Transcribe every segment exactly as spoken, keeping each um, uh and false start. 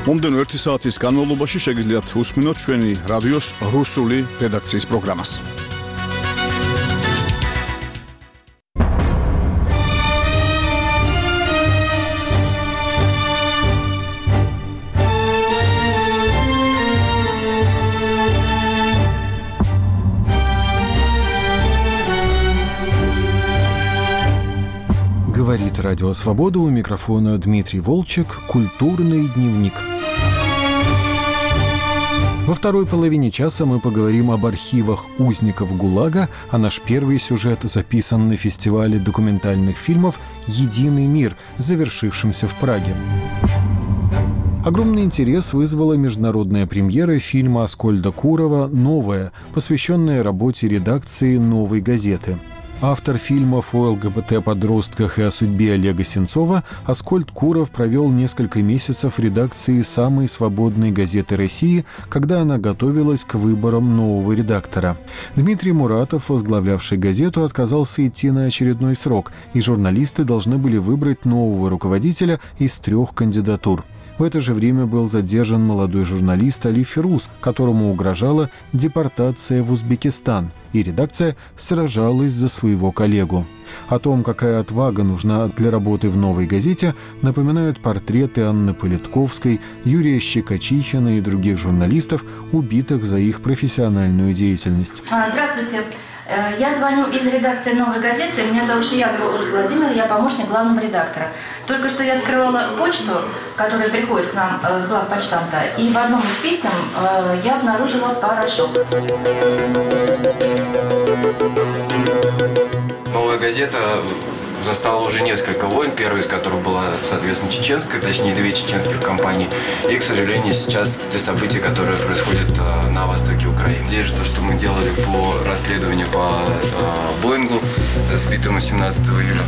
მომდენო ერთი საათის განმავლობაში შეგიძლიათ უსმინოთ ჩვენი რადიოს რუსული რედაქციის პროგრამას. Говорит Радио Свобода, у микрофона Дмитрий Волчек, «Культурный дневник». Во второй половине часа мы поговорим об архивах узников ГУЛАГа, а наш первый сюжет записан на фестивале документальных фильмов «Единый мир», завершившемся в Праге. Огромный интерес вызвала международная премьера фильма Аскольда Курова «Новая», посвященная работе редакции «Новой газеты». Автор фильмов о ЛГБТ-подростках и о судьбе Олега Сенцова, Аскольд Куров провел несколько месяцев в редакции самой свободной газеты России, когда она готовилась к выборам нового редактора. Дмитрий Муратов, возглавлявший газету, отказался идти на очередной срок, и журналисты должны были выбрать нового руководителя из трех кандидатур. В это же время был задержан молодой журналист Али Фирус, которому угрожала депортация в Узбекистан, и редакция сражалась за своего коллегу. О том, какая отвага нужна для работы в «Новой газете», напоминают портреты Анны Политковской, Юрия Щекочихина и других журналистов, убитых за их профессиональную деятельность. Здравствуйте. Я звоню из редакции «Новой газеты». Меня зовут Шиягова Ольга Владимировна, я помощник главного редактора. Только что я вскрывала почту, которая приходит к нам с главпочтамта, и в одном из писем я обнаружила порошок. «Новая газета» застала уже несколько войн, первая из которых была, соответственно, чеченская, точнее, две чеченских компании. И, к сожалению, сейчас те события, которые происходят э, на востоке Украины. Здесь же то, что мы делали по расследованию по э, Боингу, сбитому семнадцатого июля.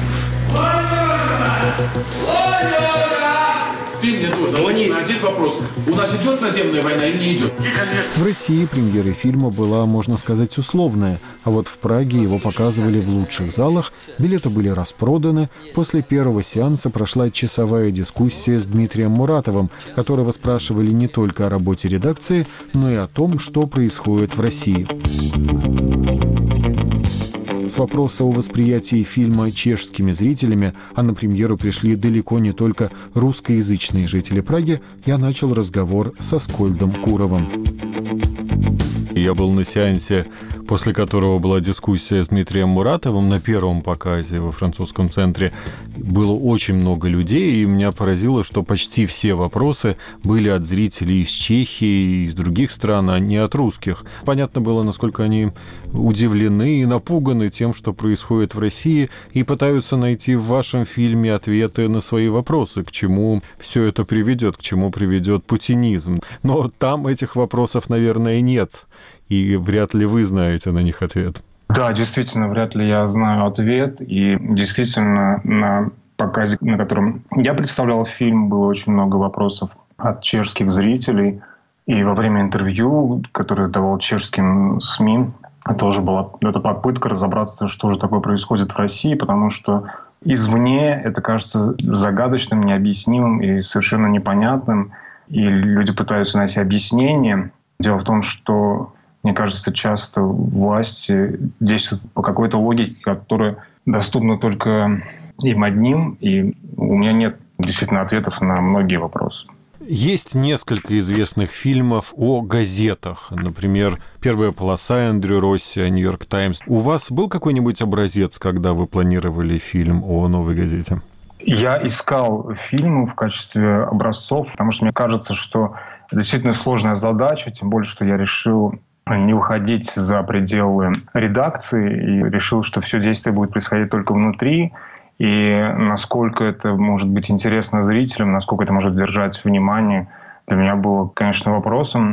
Ты мне тоже. Но они... Один вопрос. У нас идет наземная война или не идет? В России премьера фильма была, можно сказать, условная, а вот в Праге его показывали в лучших залах, билеты были распроданы. После первого сеанса прошла часовая дискуссия с Дмитрием Муратовым, которого спрашивали не только о работе редакции, но и о том, что происходит в России. С вопроса о восприятии фильма чешскими зрителями, а на премьеру пришли далеко не только русскоязычные жители Праги, я начал разговор с Аскольдом Куровым. Я был на сеансе, после которого была дискуссия с Дмитрием Муратовым на первом показе во французском центре. Было очень много людей, и меня поразило, что почти все вопросы были от зрителей из Чехии и из других стран, а не от русских. Понятно было, насколько они удивлены и напуганы тем, что происходит в России, и пытаются найти в вашем фильме ответы на свои вопросы, к чему все это приведет, к чему приведет путинизм. Но там этих вопросов, наверное, нет. И вряд ли вы знаете на них ответ. Да, действительно, вряд ли я знаю ответ. И действительно, на показе, на котором я представлял фильм, было очень много вопросов от чешских зрителей. И во время интервью, которое давал чешским СМИ, тоже была эта попытка разобраться, что же такое происходит в России, потому что извне это кажется загадочным, необъяснимым и совершенно непонятным. И люди пытаются найти объяснение. Дело в том, что, мне кажется, часто власти действуют по какой-то логике, которая доступна только им одним, и у меня нет действительно ответов на многие вопросы. Есть несколько известных фильмов о газетах. Например, «Первая полоса» Эндрю Росси, «Нью-Йорк Таймс». У вас был какой-нибудь образец, когда вы планировали фильм о «Новой газете»? Я искал фильмы в качестве образцов, потому что мне кажется, что это действительно сложная задача, тем более, что я решил не выходить за пределы редакции и решил, что все действие будет происходить только внутри. И насколько это может быть интересно зрителям, насколько это может держать внимание, для меня было, конечно, вопросом.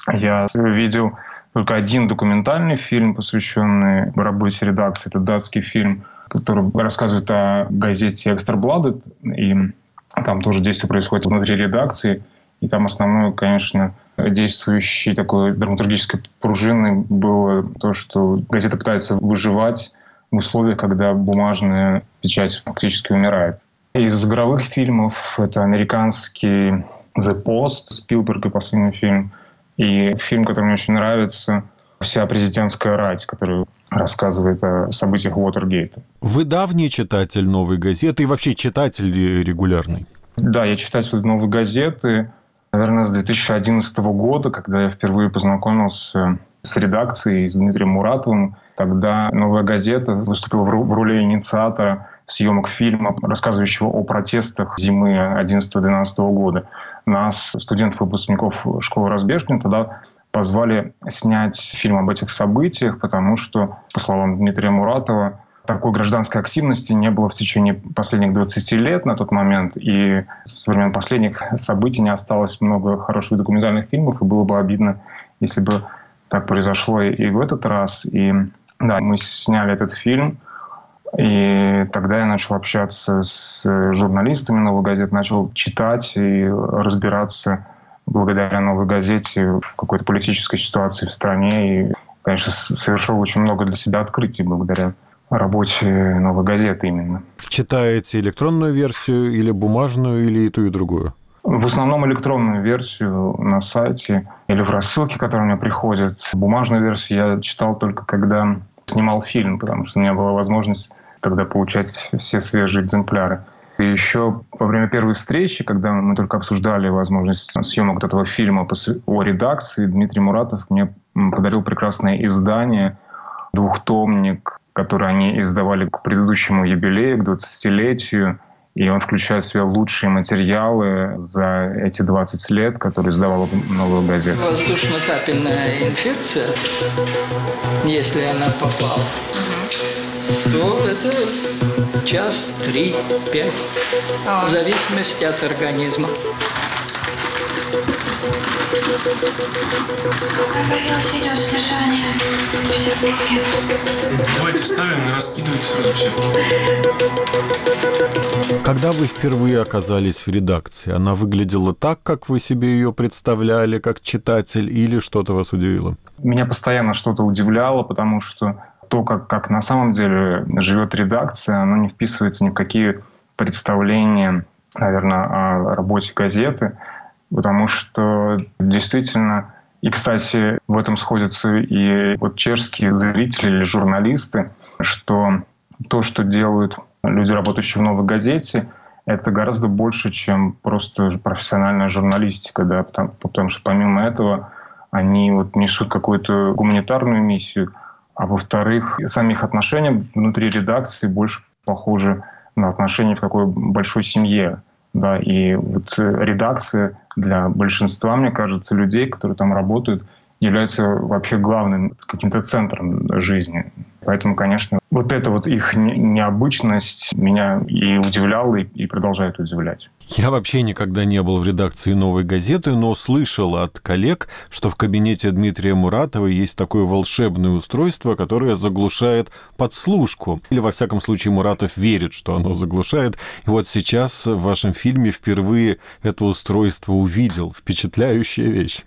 Я видел только один документальный фильм, посвященный работе редакции. Это датский фильм, который рассказывает о газете «Экстра Бладет». И там тоже действие происходит внутри редакции. И там основное, конечно, действующей такой драматургической пружиной было то, что газета пытается выживать в условиях, когда бумажная печать фактически умирает. Из игровых фильмов это американский «The Post», Спилберга, последний фильм. И фильм, который мне очень нравится, «Вся президентская рать», который рассказывает о событиях Уотергейта. Вы давний читатель «Новой газеты» и вообще читатель регулярный? Да, я читатель «Новой газеты», наверное, с две тысячи одиннадцатого года, когда я впервые познакомился с редакцией, с Дмитрием Муратовым. Тогда «Новая газета» выступила в роли инициатора съемок фильма, рассказывающего о протестах зимы одиннадцатого-двенадцатого года. Нас, студентов-выпускников школы Разбежкина, тогда позвали снять фильм об этих событиях, потому что, по словам Дмитрия Муратова, такой гражданской активности не было в течение последних двадцати лет на тот момент. И со времен последних событий не осталось много хороших документальных фильмов, и было бы обидно, если бы так произошло и в этот раз. И да, мы сняли этот фильм, и тогда я начал общаться с журналистами «Новой газеты», начал читать и разбираться благодаря «Новой газете» в какой-то политической ситуации в стране. И, конечно, совершил очень много для себя открытий благодаря работе «Новой газеты» именно. Читаете электронную версию или бумажную, или и ту, и другую? В основном электронную версию на сайте или в рассылке, которая мне приходит. Бумажную версию я читал только когда снимал фильм, потому что у меня была возможность тогда получать все свежие экземпляры. И еще во время первой встречи, когда мы только обсуждали возможность съемок вот этого фильма о редакции, Дмитрий Муратов мне подарил прекрасное издание, двухтомник, который они издавали к предыдущему юбилею, к двадцатилетию. И он включает в себя лучшие материалы за эти двадцать лет, которые издавала «Новую газету». Воздушно-капельная инфекция, если она попала, то это час, три, пять, в зависимости от организма. Как появилось видеозадержание в Петербурге? Давайте ставим и раскидывайте сразу все. Когда вы впервые оказались в редакции, она выглядела так, как вы себе ее представляли, как читатель, или что-то вас удивило? Меня постоянно что-то удивляло, потому что то, как, как на самом деле живет редакция, оно не вписывается ни в какие представления, наверное, о работе газеты. Потому что действительно, и, кстати, в этом сходятся и вот чешские зрители или журналисты, что то, что делают люди, работающие в «Новой газете», это гораздо больше, чем просто профессиональная журналистика, да, потому, потому что помимо этого они вот несут какую-то гуманитарную миссию, а во-вторых, сами их отношения внутри редакции больше похожи на отношения в такой большой семье. Да, и вот редакция для большинства, мне кажется, людей, которые там работают, является вообще главным каким-то центром жизни. Поэтому, конечно, вот эта вот их необычность меня и удивляла, и продолжает удивлять. Я вообще никогда не был в редакции «Новой газеты», но слышал от коллег, что в кабинете Дмитрия Муратова есть такое волшебное устройство, которое заглушает подслушку. Или, во всяком случае, Муратов верит, что оно заглушает. И вот сейчас в вашем фильме впервые это устройство увидел. Впечатляющая вещь.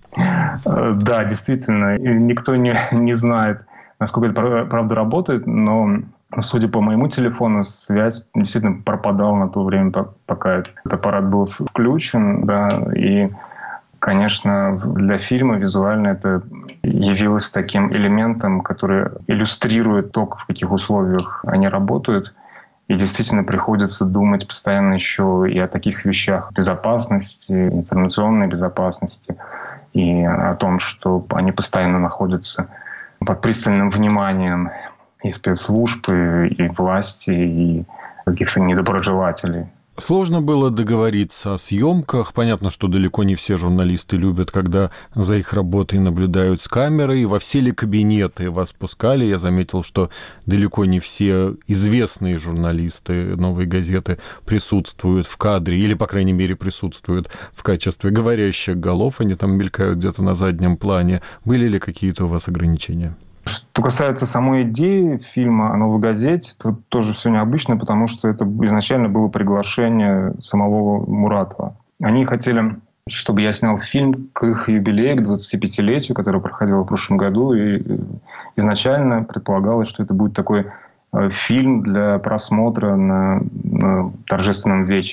Да, действительно. Никто не, не знает, насколько это правда работает, но, судя по моему телефону, связь действительно пропадала на то время, пока этот аппарат был включен. Да, и, конечно, для фильма визуально это явилось таким элементом, который иллюстрирует то, в каких условиях они работают. И действительно приходится думать постоянно еще и о таких вещах безопасности, информационной безопасности, и о том, что они постоянно находятся под пристальным вниманием и спецслужб, и, и власти, и каких-то недоброжелателей. Сложно было договориться о съемках. Понятно, что далеко не все журналисты любят, когда за их работой наблюдают с камерой. Во все ли кабинеты вас пускали? Я заметил, что далеко не все известные журналисты «Новой газеты» присутствуют в кадре, или, по крайней мере, присутствуют в качестве говорящих голов. Они там мелькают где-то на заднем плане. Были ли какие-то у вас ограничения? Что касается самой идеи фильма о «Новой газете», то тоже все необычно, потому что это изначально было приглашение самого Муратова. Они хотели, чтобы я снял фильм к их юбилею, к двадцатипятилетию, который проходил в прошлом году. И изначально предполагалось, что это будет такой фильм для просмотра на, на торжественном вечере.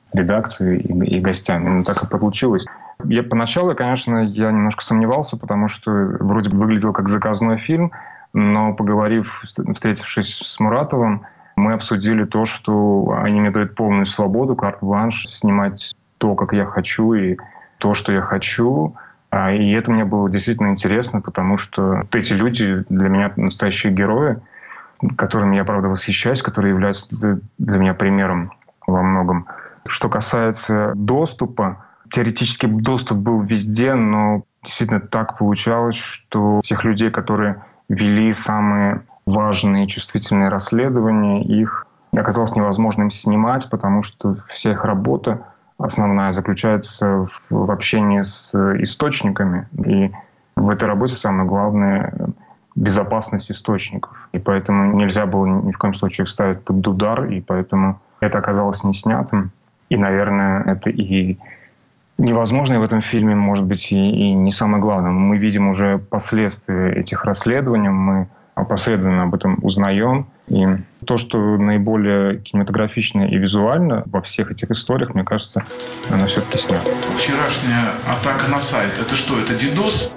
редакцией и, и гостями. Ну, так и получилось. Я поначалу, конечно, я немножко сомневался, потому что вроде бы выглядел как заказной фильм, но поговорив, встретившись с Муратовым, мы обсудили то, что они мне дают полную свободу, карт-бланш, снимать то, как я хочу, и то, что я хочу. И это мне было действительно интересно, потому что вот эти люди для меня настоящие герои, которыми я, правда, восхищаюсь, которые являются для меня примером во многом. Что касается доступа, теоретически доступ был везде, но действительно так получалось, что тех людей, которые вели самые важные чувствительные расследования, их оказалось невозможным снимать, потому что вся их работа основная заключается в, в общении с источниками. И в этой работе самое главное — безопасность источников. И поэтому нельзя было ни в коем случае их ставить под удар, и поэтому это оказалось не снятым. И, наверное, это и невозможное в этом фильме, может быть, и, и не самое главное. Мы видим уже последствия этих расследований, мы опосредованно об этом узнаем. И то, что наиболее кинематографично и визуально во всех этих историях, мне кажется, оно все-таки снято. Вчерашняя атака на сайт, это что, это дидос?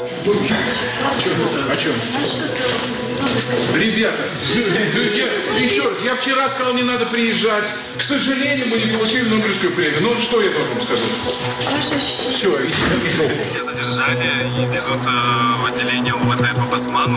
О чем? Ребята, я, еще раз, я вчера сказал, не надо приезжать. К сожалению, мы не получили Нобелевскую премию. Ну, что я должен сказать? Все, идите. Задержали и везут э, в отделение УВД по Басману.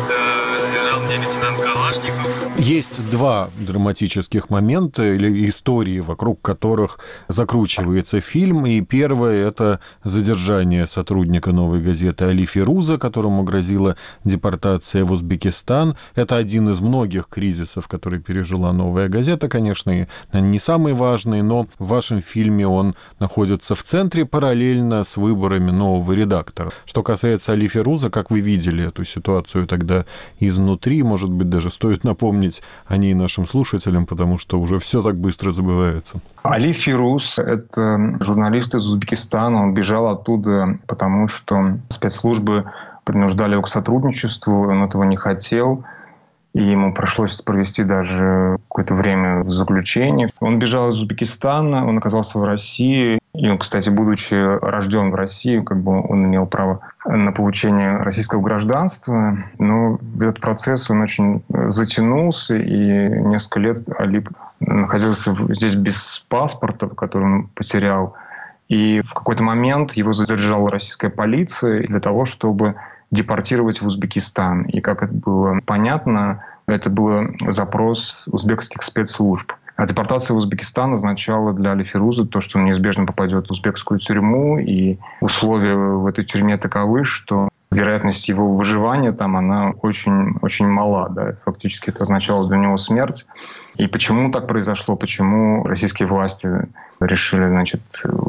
Э, задержал меня лейтенант Калашников. Есть два драматических момента или истории, вокруг которых закручивается фильм. И первое — это задержание сотрудника «Новой газеты» Али Фируза, которому грозила депортация в Узбекистан. Это один из многих кризисов, который пережила «Новая газета», конечно, и не самый важный, но в вашем фильме он находится в центре параллельно с выборами нового редактора. Что касается Али Фируза, как вы видели эту ситуацию тогда изнутри, может быть, даже стоит напомнить о ней нашим слушателям, потому что уже все так быстро забывается. Али Фируз — это журналист из Узбекистана. Он бежал оттуда, потому что спецслужбы принуждали его к сотрудничеству, он этого не хотел. И ему пришлось провести даже какое-то время в заключении. Он бежал из Узбекистана, он оказался в России. И, кстати, будучи рожден в России, как бы он имел право на получение российского гражданства. Но этот процесс, он очень затянулся, и несколько лет Али находился здесь без паспорта, который он потерял. И в какой-то момент его задержала российская полиция для того, чтобы депортировать в Узбекистан. И, как это было понятно, это был запрос узбекских спецслужб. А депортация в Узбекистан означала для Али Фируза то, что он неизбежно попадет в узбекскую тюрьму, и условия в этой тюрьме таковы, что вероятность его выживания там, она очень, очень мала. Да? Фактически это означало для него смерть. И почему так произошло? Почему российские власти решили, значит,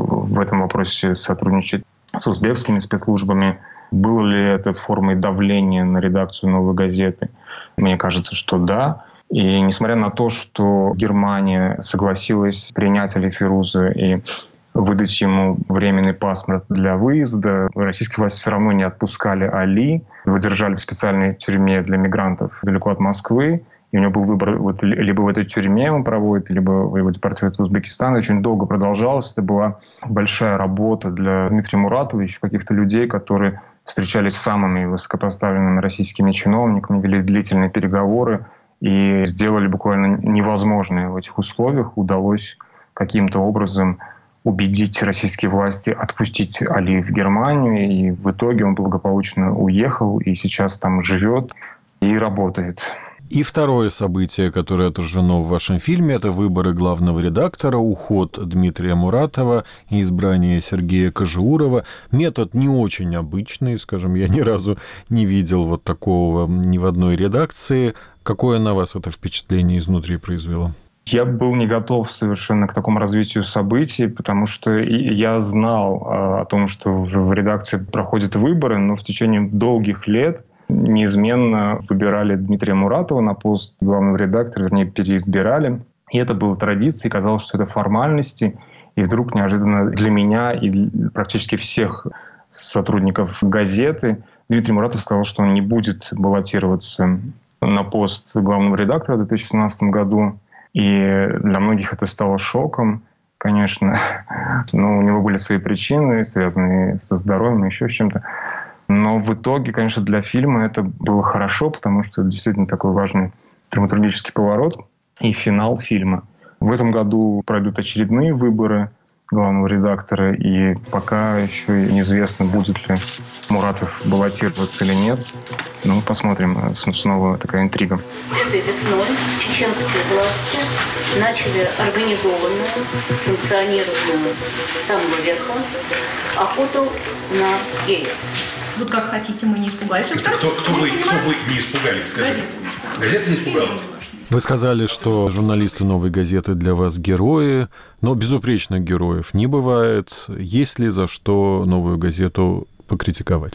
в этом вопросе сотрудничать с узбекскими спецслужбами? Было ли это формой давления на редакцию «Новой газеты»? Мне кажется, что да. И несмотря на то, что Германия согласилась принять Али Фируза и выдать ему временный паспорт для выезда, российские власти все равно не отпускали Али. Его держали в специальной тюрьме для мигрантов далеко от Москвы. И у него был выбор, вот, либо в этой тюрьме он проводит, либо его депортируют в Узбекистан. Очень долго продолжалось. Это была большая работа для Дмитрия Муратова и еще каких-то людей, которые встречались с самыми высокопоставленными российскими чиновниками, вели длительные переговоры и сделали буквально невозможное в этих условиях. Удалось каким-то образом убедить российские власти отпустить Али в Германию. И в итоге он благополучно уехал и сейчас там живет и работает. И второе событие, которое отражено в вашем фильме, это выборы главного редактора, уход Дмитрия Муратова и избрание Сергея Кожеурова. Метод не очень обычный, скажем, я ни разу не видел вот такого ни в одной редакции. Какое на вас это впечатление изнутри произвело? Я был не готов совершенно к такому развитию событий, потому что я знал о том, что в редакции проходят выборы, но в течение долгих лет неизменно выбирали Дмитрия Муратова на пост главного редактора, вернее, переизбирали. И это было традицией, казалось, что это формальности. И вдруг неожиданно для меня и для практически всех сотрудников газеты Дмитрий Муратов сказал, что он не будет баллотироваться на пост главного редактора в две тысячи семнадцатом году. И для многих это стало шоком. конечно. Но у него были свои причины, связанные со здоровьем, еще с чем-то. Но в итоге, конечно, для фильма это было хорошо, потому что это действительно такой важный драматургический поворот и финал фильма. В этом году пройдут очередные выборы главного редактора, и пока еще неизвестно, будет ли Муратов баллотироваться или нет. Ну, посмотрим. Снова такая интрига. Этой весной чеченские власти начали организованную, санкционированную с самого верха охоту на геев. Вот как хотите, мы не испугались. Кто, кто, кто, вы, кто вы не испугались, скажите? Газета не испугалась? Вы сказали, что журналисты «Новой газеты» для вас герои, но безупречных героев не бывает. Есть ли за что «Новую газету» покритиковать?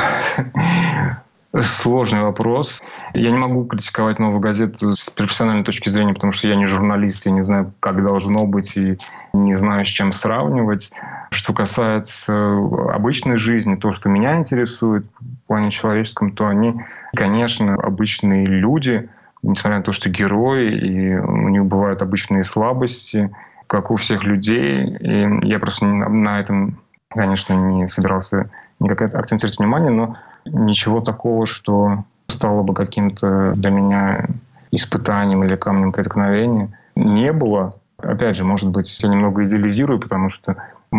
Сложный вопрос. Я не могу критиковать «Новую газету» с профессиональной точки зрения, потому что я не журналист, я не знаю, как должно быть, и не знаю, с чем сравнивать. Что касается обычной жизни, то, что меня интересует в плане человеческом, то они, конечно, обычные люди, несмотря на то, что герои, и у них бывают обычные слабости, как у всех людей. И я просто на этом, конечно, не собирался никак акцентировать внимание, но ничего такого, что стало бы каким-то для меня испытанием или камнем преткновения, не было. Опять же, может быть, я немного идеализирую, потому что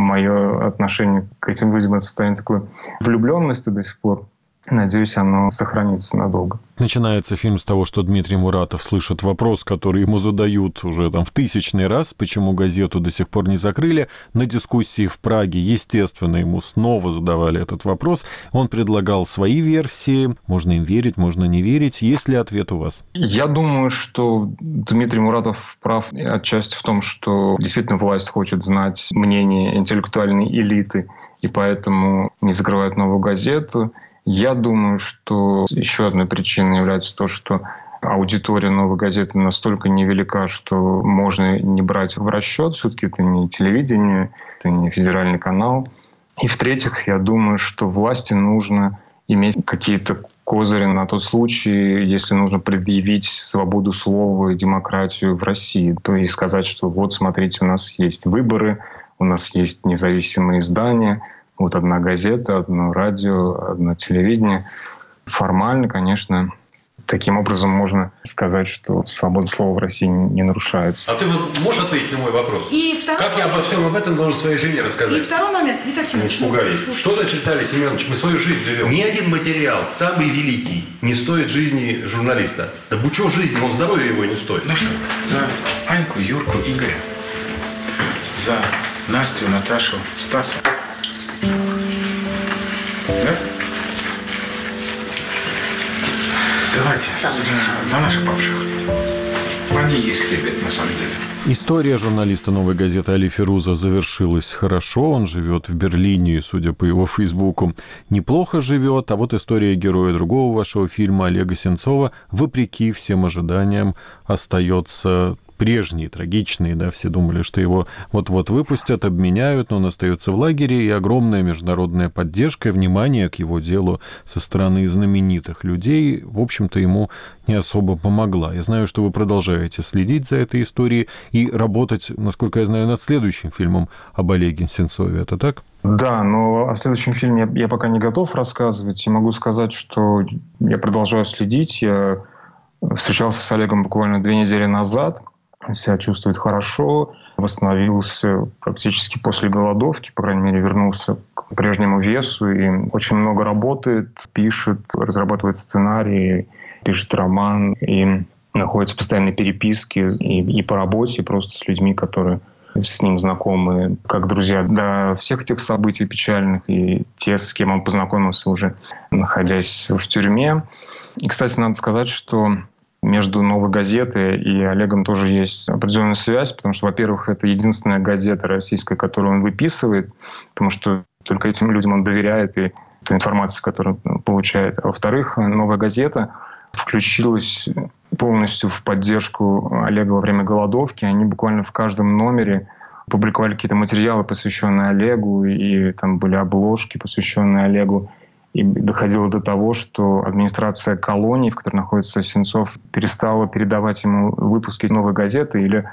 мое отношение к этим людям — это состояние такой влюбленности до сих пор. Надеюсь, оно сохранится надолго. Начинается фильм с того, что Дмитрий Муратов слышит вопрос, который ему задают уже там в тысячный раз, почему газету до сих пор не закрыли. На дискуссии в Праге, естественно, ему снова задавали этот вопрос. Он предлагал свои версии. Можно им верить, можно не верить. Есть ли ответ у вас? Я думаю, что Дмитрий Муратов прав отчасти в том, что действительно власть хочет знать мнение интеллектуальной элиты, и поэтому не закрывает «Новую газету». Я думаю, что еще одной причиной является то, что аудитория «Новой газеты» настолько невелика, что можно не брать в расчет. Все-таки это не телевидение, это не федеральный канал. И в-третьих, я думаю, что власти нужно иметь какие-то козыри на тот случай, если нужно предъявить свободу слова и демократию в России. То есть сказать, что вот, смотрите, у нас есть выборы, у нас есть независимые издания, вот одна газета, одно радио, одно телевидение. Формально, конечно, таким образом можно сказать, что свобода слова в России не нарушается. А ты вот можешь ответить на мой вопрос? И второй как я обо всем об этом должен своей жене рассказать? И второй момент. Не испугались. Что значит, Виталий Семенович, мы свою жизнь живем? Ни один материал, самый великий, не стоит жизни журналиста. Да бучо жизни, он здоровья его не стоит. Ну что, за Аньку, Юрку, Игоря, за Настю, Наташу, Стаса. Да? Давайте за, за наших павших. Они есть хлебет, на самом деле. История журналиста «Новой газеты» Али Фируза завершилась хорошо. Он живет в Берлине, судя по его фейсбуку, неплохо живет. А вот история героя другого вашего фильма Олега Сенцова, вопреки всем ожиданиям, остается прежние, трагичные, да, все думали, что его вот-вот выпустят, обменяют, но он остается в лагере, и огромная международная поддержка и внимание к его делу со стороны знаменитых людей, в общем-то, ему не особо помогла. Я знаю, что вы продолжаете следить за этой историей и работать, насколько я знаю, над следующим фильмом об Олеге Сенцове. Это так? Да, но о следующем фильме я, я пока не готов рассказывать. И могу сказать, что я продолжаю следить. Я встречался с Олегом буквально две недели назад. Он себя чувствует хорошо, восстановился практически после голодовки, по крайней мере, вернулся к прежнему весу и очень много работает, пишет, разрабатывает сценарии, пишет роман и находится в постоянной переписке и, и по работе, и просто с людьми, которые с ним знакомы, как друзья до всех этих событий печальных, и те, с кем он познакомился уже, находясь в тюрьме. И, кстати, надо сказать, что между «Новой газетой» и Олегом тоже есть определенная связь, потому что, во-первых, это единственная газета российская, которую он выписывает, потому что только этим людям он доверяет и ту информацию, которую он получает. А во-вторых, «Новая газета» включилась полностью в поддержку Олега во время голодовки. Они буквально в каждом номере публиковали какие-то материалы, посвященные Олегу, и там были обложки, посвященные Олегу. И доходило до того, что администрация колонии, в которой находится Сенцов, перестала передавать ему выпуски «Новой газеты» или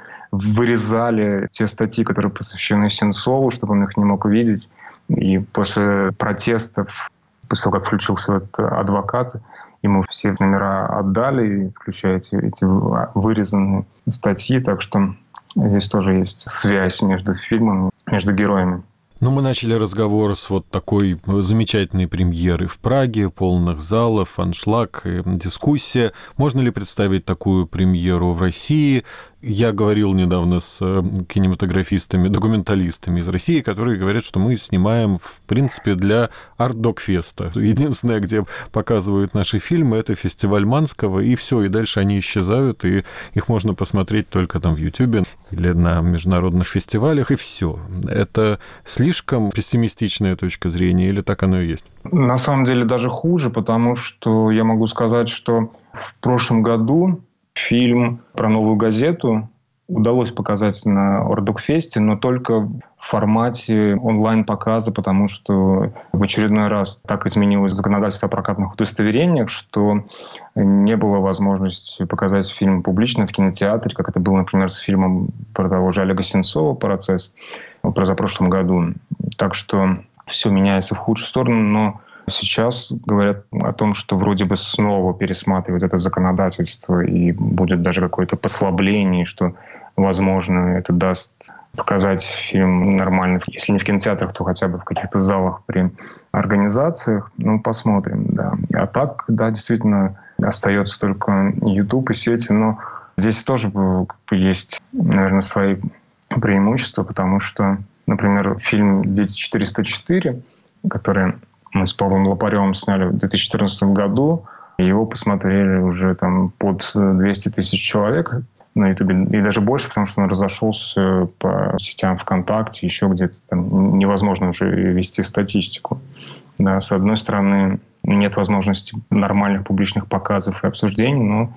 вырезали те статьи, которые посвящены Сенцову, чтобы он их не мог видеть. И после протестов, после того, как включился этот адвокат, ему все номера отдали, включая эти, эти вырезанные статьи. Так что здесь тоже есть связь между фильмами, между героями. Ну, мы начали разговор с вот такой замечательной премьеры в Праге, полных залов, аншлаг, дискуссия. Можно ли представить такую премьеру в России? Я говорил недавно с кинематографистами, документалистами из России, которые говорят, что мы снимаем, в принципе, для арт-док-феста. Единственное, где показывают наши фильмы, это фестиваль Манского, и все, и дальше они исчезают, и их можно посмотреть только там в Ютьюбе или на международных фестивалях, и все. Это слишком пессимистичная точка зрения, или так оно и есть? На самом деле даже хуже, потому что я могу сказать, что в прошлом году фильм про «Новую газету» удалось показать на Ордокфесте, но только в формате онлайн-показа, потому что в очередной раз так изменилось законодательство о прокатных удостоверениях, что не было возможности показать фильм публично в кинотеатре, как это было, например, с фильмом про того же Олега Сенцова «Процесс» в позапрошлом году. Так что все меняется в худшую сторону, но сейчас говорят о том, что вроде бы снова пересматривают это законодательство и будет даже какое-то послабление, что, возможно, это даст показать фильм нормально, если не в кинотеатрах, то хотя бы в каких-то залах при организациях. Ну, посмотрим, да. А так, да, действительно, остается только YouTube и сети, но здесь тоже есть, наверное, свои преимущества, потому что, например, фильм «Дети четыреста четыре», который мы с Павлом Лопаревым сняли в две тысячи четырнадцатом году. Его посмотрели уже там под двести тысяч человек на Ютубе. И даже больше, потому что он разошелся по сетям ВКонтакте, еще где-то. Там невозможно уже вести статистику. Да, с одной стороны, нет возможности нормальных публичных показов и обсуждений, но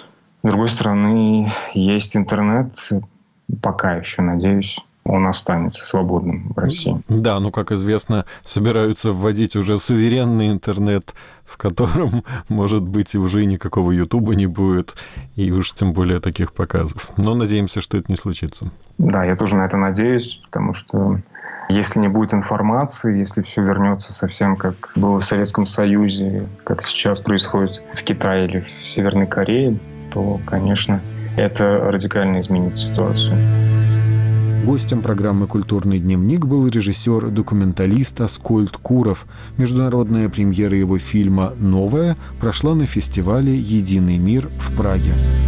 с другой стороны, есть интернет. Пока еще, надеюсь, он останется свободным в России. Да, ну, как известно, собираются вводить уже суверенный интернет, в котором, может быть, и уже никакого Ютуба не будет, и уж тем более таких показов. Но надеемся, что это не случится. Да, я тоже на это надеюсь, потому что если не будет информации, если все вернется совсем как было в Советском Союзе, как сейчас происходит в Китае или в Северной Корее, то, конечно, это радикально изменит ситуацию. Гостем программы «Культурный дневник» был режиссер-документалист Аскольд Куров. Международная премьера его фильма «Новая» прошла на фестивале «Единый мир» в Праге.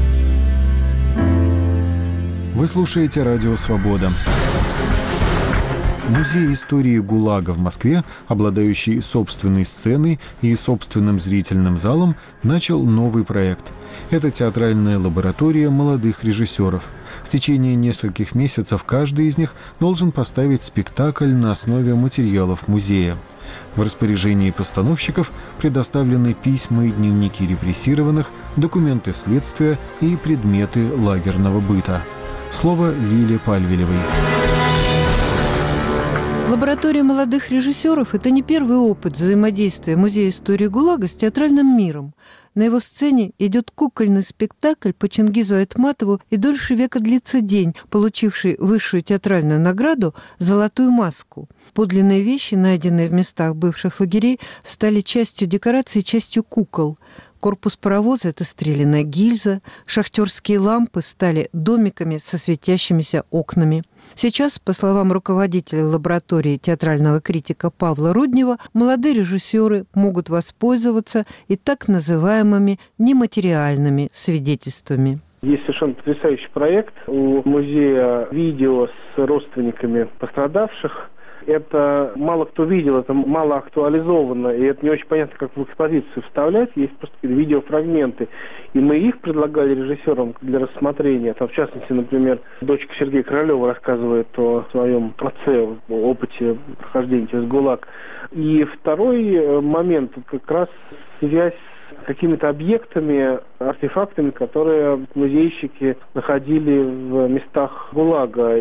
Вы слушаете «Радио Свобода». Музей истории ГУЛАГа в Москве, обладающий собственной сценой и собственным зрительным залом, начал новый проект. Это театральная лаборатория молодых режиссеров. В течение нескольких месяцев каждый из них должен поставить спектакль на основе материалов музея. В распоряжении постановщиков предоставлены письма и дневники репрессированных, документы следствия и предметы лагерного быта. Слово Лиле Пальвелевой. Лаборатория молодых режиссеров – это не первый опыт взаимодействия Музея истории ГУЛАГа с театральным миром. На его сцене идет кукольный спектакль по Чингизу Айтматову «И дольше века длится день», получивший высшую театральную награду «Золотую маску». Подлинные вещи, найденные в местах бывших лагерей, стали частью декораций, частью кукол. Корпус паровоза – это стрелянная гильза, шахтерские лампы стали домиками со светящимися окнами. Сейчас, по словам руководителя лаборатории театрального критика Павла Руднева, молодые режиссеры могут воспользоваться и так называемыми нематериальными свидетельствами. Есть совершенно потрясающий проект у музея видео с родственниками пострадавших. Это мало кто видел, это мало актуализовано, и это не очень понятно, как в экспозицию вставлять. Есть просто какие-то видеофрагменты. И мы их предлагали режиссерам для рассмотрения. Там, в частности, например, дочка Сергея Королева рассказывает о своем отце, опыте прохождения через ГУЛАГ. И второй момент, как раз связь с какими-то объектами, артефактами, которые музейщики находили в местах ГУЛАГа.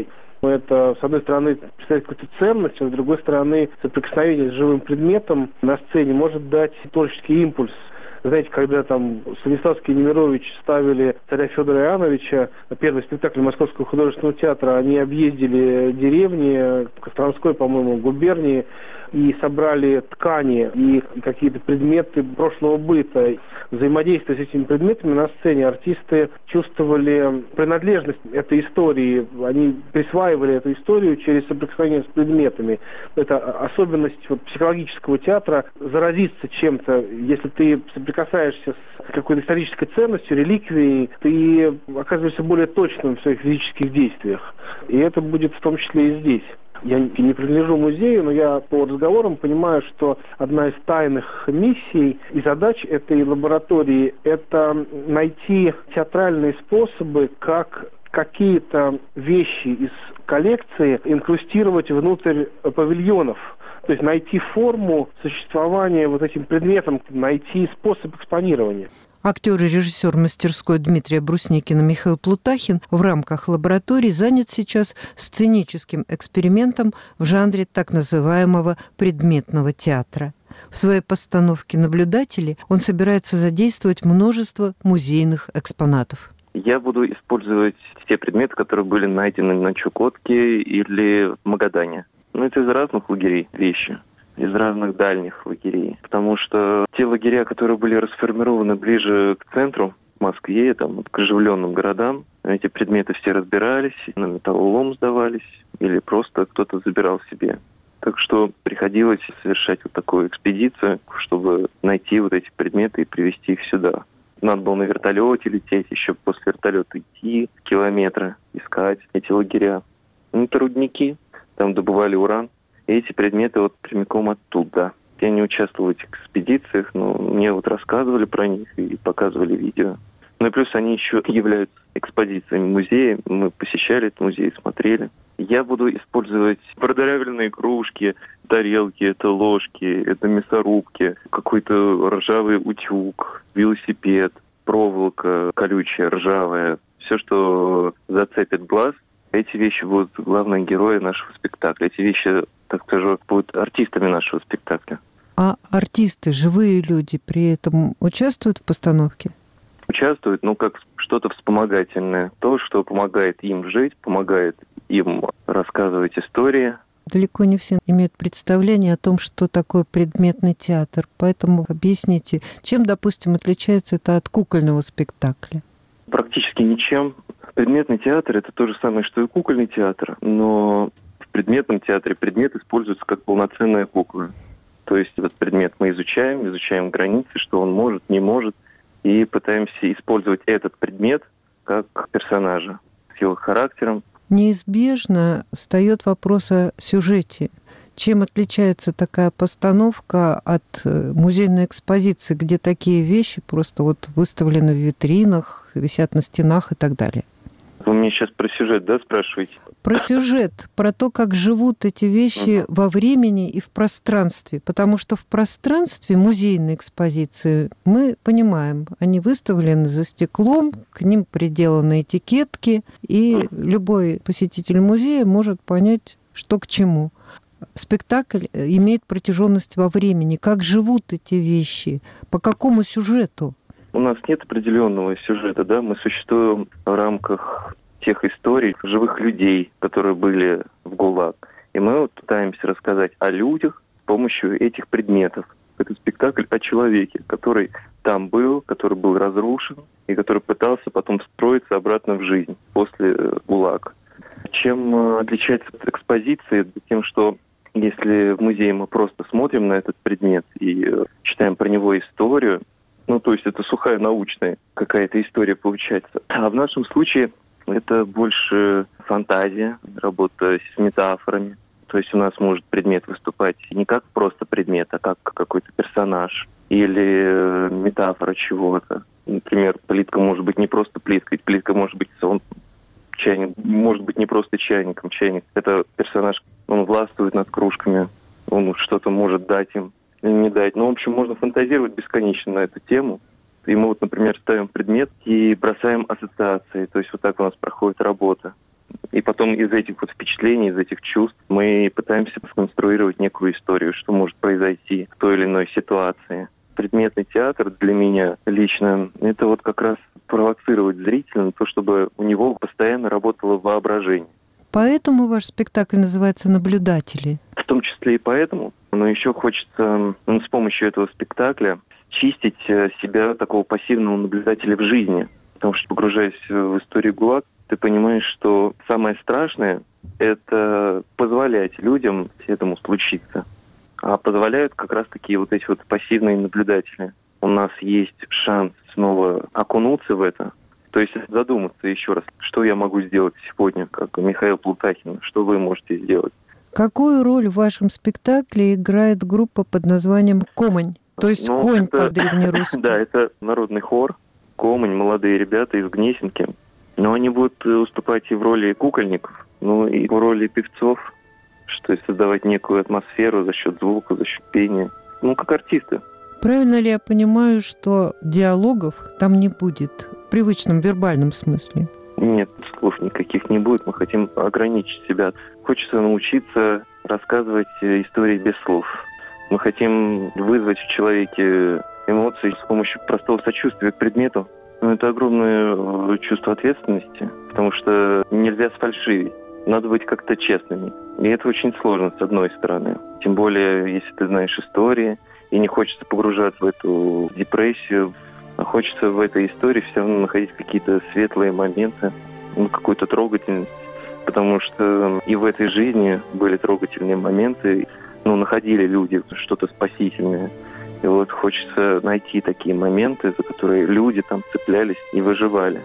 Это, с одной стороны, представляет какую-то ценность, а с другой стороны, соприкосновение с живым предметом на сцене может дать творческий импульс. Знаете, когда там Станиславский и Немирович ставили царя Федора Иоанновича, первый спектакль Московского художественного театра, они объездили деревни Костромской, по-моему, губернии, и собрали ткани и какие-то предметы прошлого быта. Взаимодействуя с этими предметами на сцене, артисты чувствовали принадлежность этой истории. Они присваивали эту историю через соприкосновение с предметами. Это особенность вот, психологического театра — заразиться чем-то. Если ты соприкасаешься с какой-то исторической ценностью, реликвией, ты оказываешься более точным в своих физических действиях. И это будет в том числе и здесь. Я не принадлежу музею, но я по разговорам понимаю, что одна из тайных миссий и задач этой лаборатории – это найти театральные способы, как какие-то вещи из коллекции инкрустировать внутрь павильонов. То есть найти форму существования вот этим предметом, найти способ экспонирования. Актер и режиссер мастерской Дмитрия Брусникина Михаил Плутахин в рамках лаборатории занят сейчас сценическим экспериментом в жанре так называемого предметного театра. В своей постановке «Наблюдатели» он собирается задействовать множество музейных экспонатов. Я буду использовать те предметы, которые были найдены на Чукотке или в Магадане. Ну, это из разных лагерей вещи. Из разных дальних лагерей. Потому что те лагеря, которые были расформированы ближе к центру, в Москве, там, к оживленным городам, эти предметы все разбирались, на металлолом сдавались, или просто кто-то забирал себе. Так что приходилось совершать вот такую экспедицию, чтобы найти вот эти предметы и привезти их сюда. Надо было на вертолете лететь, еще после вертолета идти километры, искать эти лагеря. Ну, это рудники, там добывали уран. И эти предметы вот прямиком оттуда. Я не участвовал в этих экспедициях, но мне вот рассказывали про них и показывали видео. Ну и плюс они еще являются экспозициями музея. Мы посещали этот музей, смотрели. Я буду использовать продырявленные кружки, тарелки, это ложки, это мясорубки, какой-то ржавый утюг, велосипед, проволока колючая, ржавая. Все, что зацепит глаз. Эти вещи будут главные герои нашего спектакля. Эти вещи, так скажу, будут артистами нашего спектакля. А артисты, живые люди, при этом участвуют в постановке? Участвуют, но как что-то вспомогательное. То, что помогает им жить, помогает им рассказывать истории. Далеко не все имеют представление о том, что такое предметный театр. Поэтому объясните, чем, допустим, отличается это от кукольного спектакля? Практически ничем. Предметный театр – это то же самое, что и кукольный театр, но в предметном театре предмет используется как полноценная кукла. То есть этот предмет мы изучаем, изучаем границы, что он может, не может, и пытаемся использовать этот предмет как персонажа с его характером. Неизбежно встает вопрос о сюжете. Чем отличается такая постановка от музейной экспозиции, где такие вещи просто вот выставлены в витринах, висят на стенах и так далее? Вы мне сейчас про сюжет, да, спрашиваете? Про сюжет, про то, как живут эти вещи uh-huh. во времени и в пространстве. Потому что в пространстве музейной экспозиции мы понимаем, они выставлены за стеклом, к ним приделаны этикетки, и uh-huh. любой посетитель музея может понять, что к чему. Спектакль имеет протяженность во времени. Как живут эти вещи? По какому сюжету? У нас нет определенного сюжета, да, мы существуем в рамках тех историй живых людей, которые были в ГУЛАГ. И мы вот пытаемся рассказать о людях с помощью этих предметов. Это спектакль о человеке, который там был, который был разрушен, и который пытался потом встроиться обратно в жизнь после ГУЛАГа. Чем отличается от экспозиции? Тем, что если в музее мы просто смотрим на этот предмет и читаем про него историю, ну, то есть это сухая научная какая-то история получается. А в нашем случае это больше фантазия, работа с метафорами. То есть у нас может предмет выступать не как просто предмет, а как какой-то персонаж или метафора чего-то. Например, плитка может быть не просто плиткой, плитка может быть он, чайник, может быть не просто чайником. Чайник — это персонаж, он властвует над кружками, он что-то может дать им. Не дать. Ну, в общем, можно фантазировать бесконечно на эту тему. И мы вот, например, ставим предмет и бросаем ассоциации. То есть вот так у нас проходит работа. И потом из этих вот впечатлений, из этих чувств мы пытаемся сконструировать некую историю, что может произойти в той или иной ситуации. Предметный театр для меня лично – это вот как раз провоцировать зрителя на то, чтобы у него постоянно работало воображение. Поэтому ваш спектакль называется «Наблюдатели». В том числе и поэтому. Но еще хочется ну, с помощью этого спектакля чистить себя, такого пассивного наблюдателя в жизни. Потому что, погружаясь в историю ГУЛАГ, ты понимаешь, что самое страшное – это позволять людям этому случиться. А позволяют как раз такие вот эти вот пассивные наблюдатели. У нас есть шанс снова окунуться в это. То есть задуматься еще раз, что я могу сделать сегодня, как Михаил Плутахин, что вы можете сделать. Какую роль в вашем спектакле играет группа под названием «Комань»? То есть ну, конь это, по-древнерусски. Да, это народный хор. Комань, молодые ребята из Гнесинки. Но они будут выступать и в роли кукольников, ну и в роли певцов, что есть создавать некую атмосферу за счет звука, за счет пения. Ну, как артисты. Правильно ли я понимаю, что диалогов там не будет в привычном вербальном смысле? Нет, слов никаких не будет. Мы хотим ограничить себя. Хочется научиться рассказывать истории без слов. Мы хотим вызвать в человеке эмоции с помощью простого сочувствия к предмету. Но это огромное чувство ответственности, потому что нельзя сфальшивить. Надо быть как-то честными. И это очень сложно, с одной стороны. Тем более, если ты знаешь истории, и не хочется погружаться в эту депрессию, а хочется в этой истории все равно находить какие-то светлые моменты, ну, какую-то трогательность. Потому что и в этой жизни были трогательные моменты, ну, находили люди что-то спасительное. И вот хочется найти такие моменты, за которые люди там цеплялись и выживали.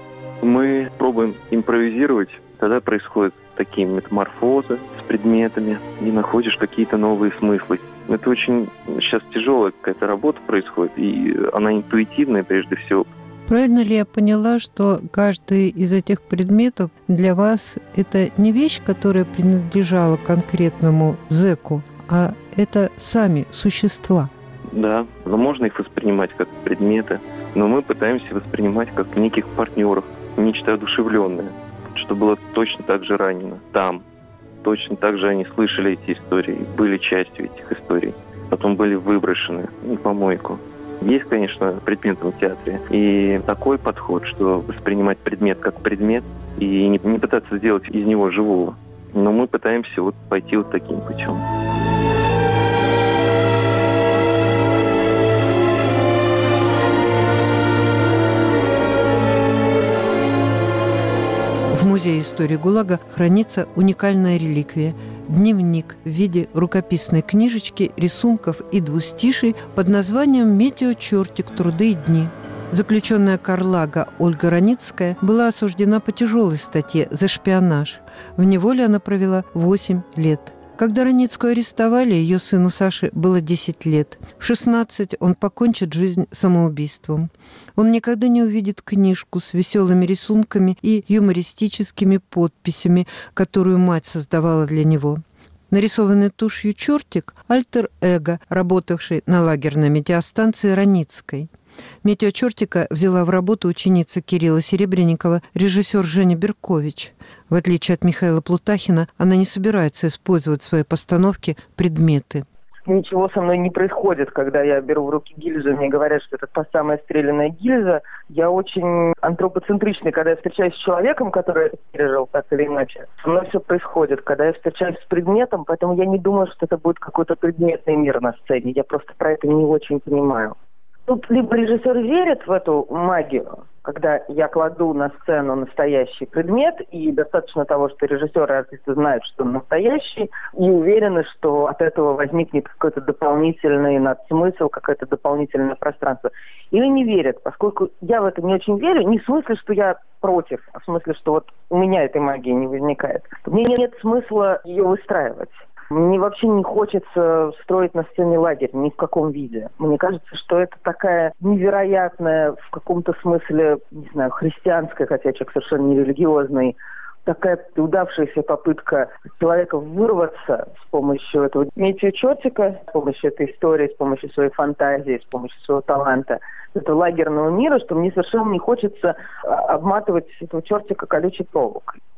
Мы пробуем импровизировать, тогда происходят такие метаморфозы с предметами, и находишь какие-то новые смыслы. Это очень сейчас тяжелая какая-то работа происходит, и она интуитивная прежде всего. Правильно ли я поняла, что каждый из этих предметов для вас это не вещь, которая принадлежала конкретному зэку, а это сами существа? Да, но можно их воспринимать как предметы, но мы пытаемся воспринимать как неких партнеров, нечто одушевленное, что было точно так же ранено там. Точно так же они слышали эти истории, были частью этих историй, потом были выброшены на помойку. Есть, конечно, в предметном театре и такой подход, что воспринимать предмет как предмет и не, не пытаться сделать из него живого. Но мы пытаемся вот пойти вот таким путем. В Музее истории ГУЛАГа хранится уникальная реликвия – дневник в виде рукописной книжечки, рисунков и двустиший под названием «Метеочертик. Труды и дни». Заключенная Карлага Ольга Раницкая была осуждена по тяжелой статье за шпионаж. В неволе она провела восемь лет. Когда Раницкую арестовали, ее сыну Саше было десять лет. В шестнадцать он покончит жизнь самоубийством. Он никогда не увидит книжку с веселыми рисунками и юмористическими подписями, которую мать создавала для него. Нарисованный тушью чертик – альтер-эго, работавший на лагерной метеостанции Раницкой. Метеочертика взяла в работу ученица Кирилла Серебренникова, режиссер Женя Беркович. В отличие от Михаила Плутахина, она не собирается использовать в своей постановке предметы. Ничего со мной не происходит, когда я беру в руки гильзу, мне говорят, что это та самая стрелянная гильза. Я очень антропоцентричный, когда я встречаюсь с человеком, который это пережил так или иначе. Со мной все происходит, когда я встречаюсь с предметом, поэтому я не думаю, что это будет какой-то предметный мир на сцене. Я просто про это не очень понимаю. Тут либо режиссер верит в эту магию, когда я кладу на сцену настоящий предмет, и достаточно того, что режиссеры и артисты знают, что он настоящий, и уверены, что от этого возникнет какой-то дополнительный надсмысл, какое-то дополнительное пространство. Или не верят, поскольку я в это не очень верю, не в смысле, что я против, а в смысле, что вот у меня этой магии не возникает. Мне нет смысла ее выстраивать. Мне вообще не хочется строить на сцене лагерь ни в каком виде. Мне кажется, что это такая невероятная, в каком-то смысле, не знаю, христианская, хотя человек совершенно не религиозный, такая удавшаяся попытка человека вырваться с помощью этого метеочертика, с помощью этой истории, с помощью своей фантазии, с помощью своего таланта, этого лагерного мира, что мне совершенно не хочется обматывать этого чертика колючей проволокой.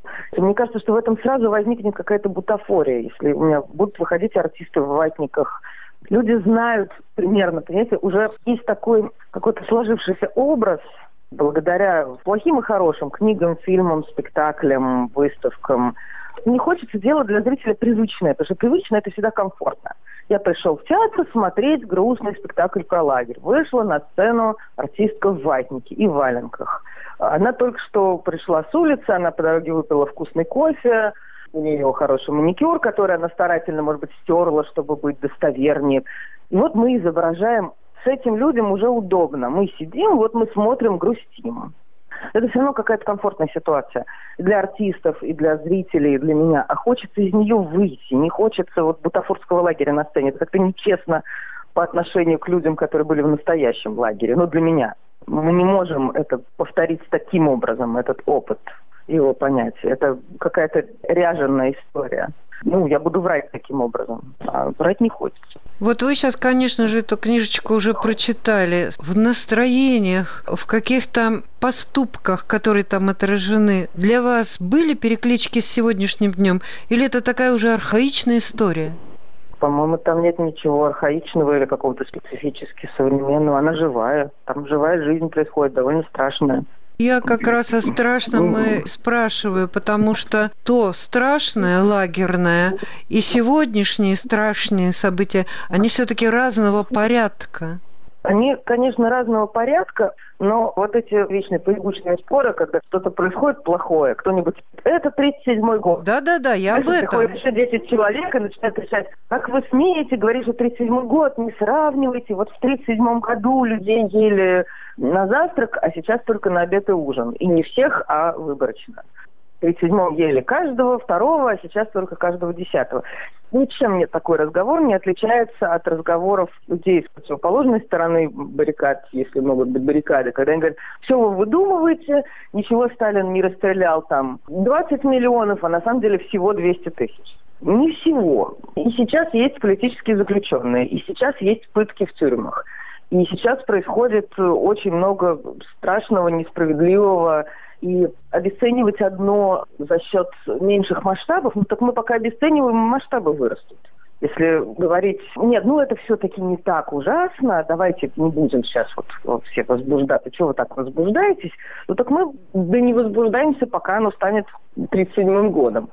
Мне кажется, что в этом сразу возникнет какая-то бутафория, если у меня будут выходить артисты в ватниках. Люди знают примерно, понимаете, уже есть такой какой-то сложившийся образ, благодаря плохим и хорошим книгам, фильмам, спектаклям, выставкам. Не хочется делать для зрителя привычное, потому что привычное – это всегда комфортно. Я пришел в театр смотреть грустный спектакль про лагерь. Вышла на сцену артистка в ватнике и валенках. Она только что пришла с улицы, она по дороге выпила вкусный кофе, у нее хороший маникюр, который она старательно, может быть, стерла, чтобы быть достовернее. И вот мы изображаем, с этим людям уже удобно. Мы сидим, вот мы смотрим, грустим. Это все равно какая-то комфортная ситуация и для артистов, и для зрителей, и для меня. А хочется из нее выйти, не хочется вот бутафорского лагеря на сцене. Это как-то нечестно по отношению к людям, которые были в настоящем лагере. Ну, для меня. Мы не можем это повторить таким образом, этот опыт, его понятие. Это какая-то ряженая история. Ну, я буду врать таким образом, а врать не хочется. Вот вы сейчас, конечно же, эту книжечку уже прочитали. В настроениях, в каких-то поступках, которые там отражены, для вас были переклички с сегодняшним днем? Или это такая уже архаичная история? По-моему, там нет ничего архаичного или какого-то специфически современного. Она живая. Там живая жизнь происходит, довольно страшная. Я как раз о страшном и спрашиваю, потому что то страшное, лагерное, и сегодняшние страшные события, они все-таки разного порядка. Они, конечно, разного порядка, но вот эти вечные поигучные споры, когда что-то происходит плохое, кто-нибудь... Это тридцать седьмой год. Да-да-да, я об этом. Приходит еще десять человек и начинают решать, как вы смеете говорить, что тридцать седьмой год, не сравнивайте. Вот в тридцать седьмом году людей ели на завтрак, а сейчас только на обед и ужин. И не всех, а выборочно. В тридцать седьмом ели каждого, второго, а сейчас только каждого десятого. Ничем нет такой разговор, не отличается от разговоров людей с противоположной стороны баррикад, если могут быть баррикады, когда они говорят, все вы выдумываете, ничего Сталин не расстрелял там двадцать миллионов, а на самом деле всего двести тысяч. Не всего. И сейчас есть политические заключенные, и сейчас есть пытки в тюрьмах. И сейчас происходит очень много страшного, несправедливого. И обесценивать одно за счет меньших масштабов, ну так мы пока обесцениваем, масштабы вырастут. Если говорить, нет, ну это все-таки не так ужасно, давайте не будем сейчас вот, вот все возбуждаться. Чего вы так возбуждаетесь? Ну так мы да не возбуждаемся, пока оно станет тридцать седьмым годом.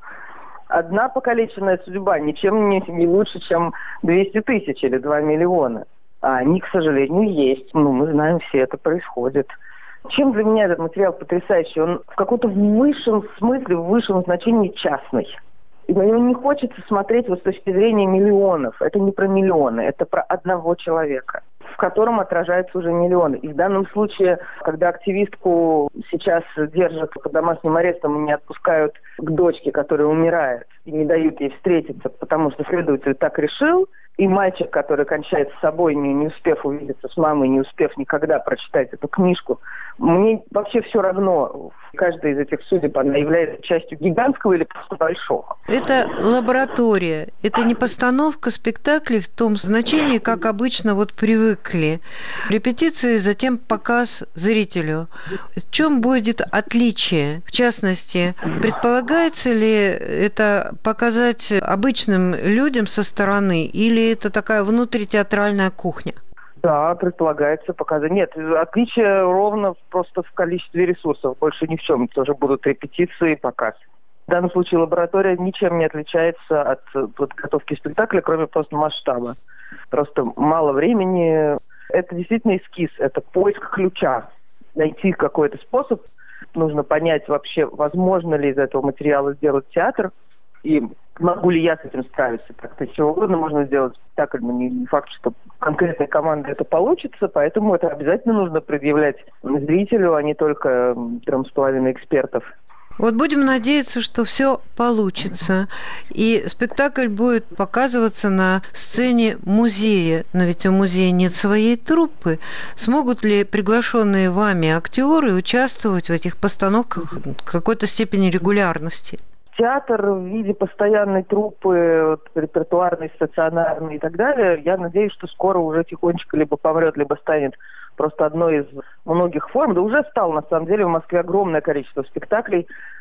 Одна покалеченная судьба ничем не, не лучше, чем двести тысяч или два миллиона. А они, к сожалению, есть. Ну, мы знаем, все это происходит. Чем для меня этот материал потрясающий? Он в каком-то высшем смысле, в высшем значении частный. И на него не хочется смотреть вот с точки зрения миллионов. Это не про миллионы, это про одного человека, в котором отражаются уже миллионы. И в данном случае, когда активистку сейчас держат под домашним арестом и не отпускают к дочке, которая умирает, и не дают ей встретиться, потому что следователь так решил, и мальчик, который кончает с собой, не, не успев увидеться с мамой, не успев никогда прочитать эту книжку, мне вообще все равно. Каждая из этих судеб, она является частью гигантского или просто большого. Это лаборатория, это не постановка спектаклей в том значении, как обычно вот привыкли. Репетиции, затем показ зрителю. В чем будет отличие? В частности, предполагается ли это показать обычным людям со стороны, или это такая внутритеатральная кухня? Да, предполагается показать. Нет, отличие ровно просто в количестве ресурсов, больше ни в чем. Тоже будут репетиции и показ. В данном случае лаборатория ничем не отличается от подготовки спектакля, кроме просто масштаба. Просто мало времени. Это действительно эскиз, это поиск ключа. Найти какой-то способ. Нужно понять вообще, возможно ли из этого материала сделать театр. И могу ли я с этим справиться? Так-то чего угодно можно сделать спектакль, но не факт, что конкретной команды это получится, поэтому это обязательно нужно предъявлять зрителю, а не только трем с половиной экспертов. Вот будем надеяться, что все получится. И спектакль будет показываться на сцене музея. Но ведь у музея нет своей труппы. Смогут ли приглашенные вами актеры участвовать в этих постановках в какой-то степени регулярности? Театр в виде постоянной труппы, вот, репертуарной, стационарной и так далее, я надеюсь, что скоро уже тихонечко либо помрет, либо станет просто одной из многих форм. Да уже стало, на самом деле, в Москве огромное количество спектаклей,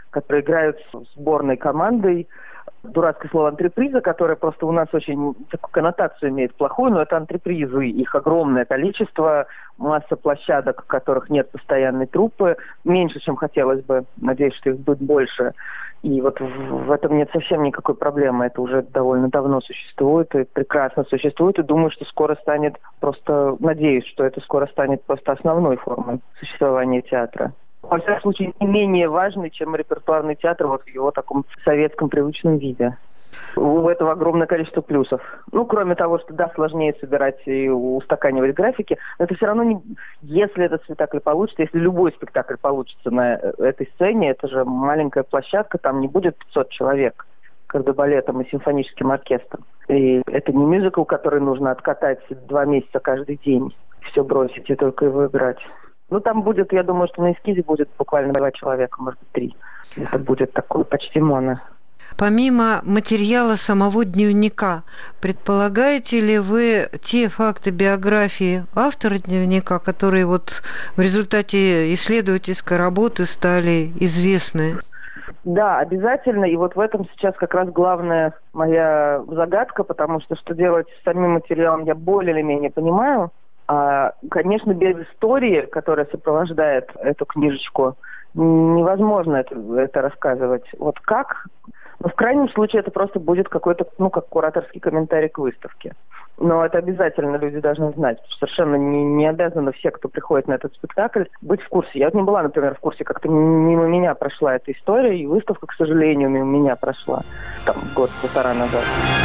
которые играют с сборной командой. Дурацкое слово «антреприза», которое просто у нас очень такую коннотацию имеет плохую, но это антрепризы. Их огромное количество, масса площадок, в которых нет постоянной труппы. Меньше, чем хотелось бы. Надеюсь, что их будет больше. И вот в этом нет совсем никакой проблемы. Это уже довольно давно существует и прекрасно существует. И думаю, что скоро станет просто... Надеюсь, что это скоро станет просто основной формой существования театра. Во всяком случае, не менее важный, чем репертуарный театр вот в его таком советском привычном виде. У этого огромное количество плюсов. Ну, кроме того, что, да, сложнее собирать и устаканивать графики, но это все равно не... Если этот спектакль получится, если любой спектакль получится на этой сцене, это же маленькая площадка, там не будет пятьсот человек, кардебалетом и симфоническим оркестром. И это не мюзикл, который нужно откатать два месяца каждый день, все бросить и только его играть. Ну, там будет, я думаю, что на эскизе будет буквально два человека, может быть, три. Это будет такое почти моно. Помимо материала самого дневника, предполагаете ли вы те факты биографии автора дневника, которые вот в результате исследовательской работы стали известны? Да, обязательно. И вот в этом сейчас как раз главная моя загадка, потому что что делать с самим материалом я более или менее понимаю. А, конечно, без истории, которая сопровождает эту книжечку, невозможно это, это рассказывать. Вот как? Но в крайнем случае это просто будет какой-то, ну, как кураторский комментарий к выставке. Но это обязательно люди должны знать. Совершенно не, не обязаны все, кто приходит на этот спектакль, быть в курсе. Я вот не была, например, в курсе, как-то мимо меня прошла эта история, и выставка, к сожалению, мимо меня прошла там год-полтора назад.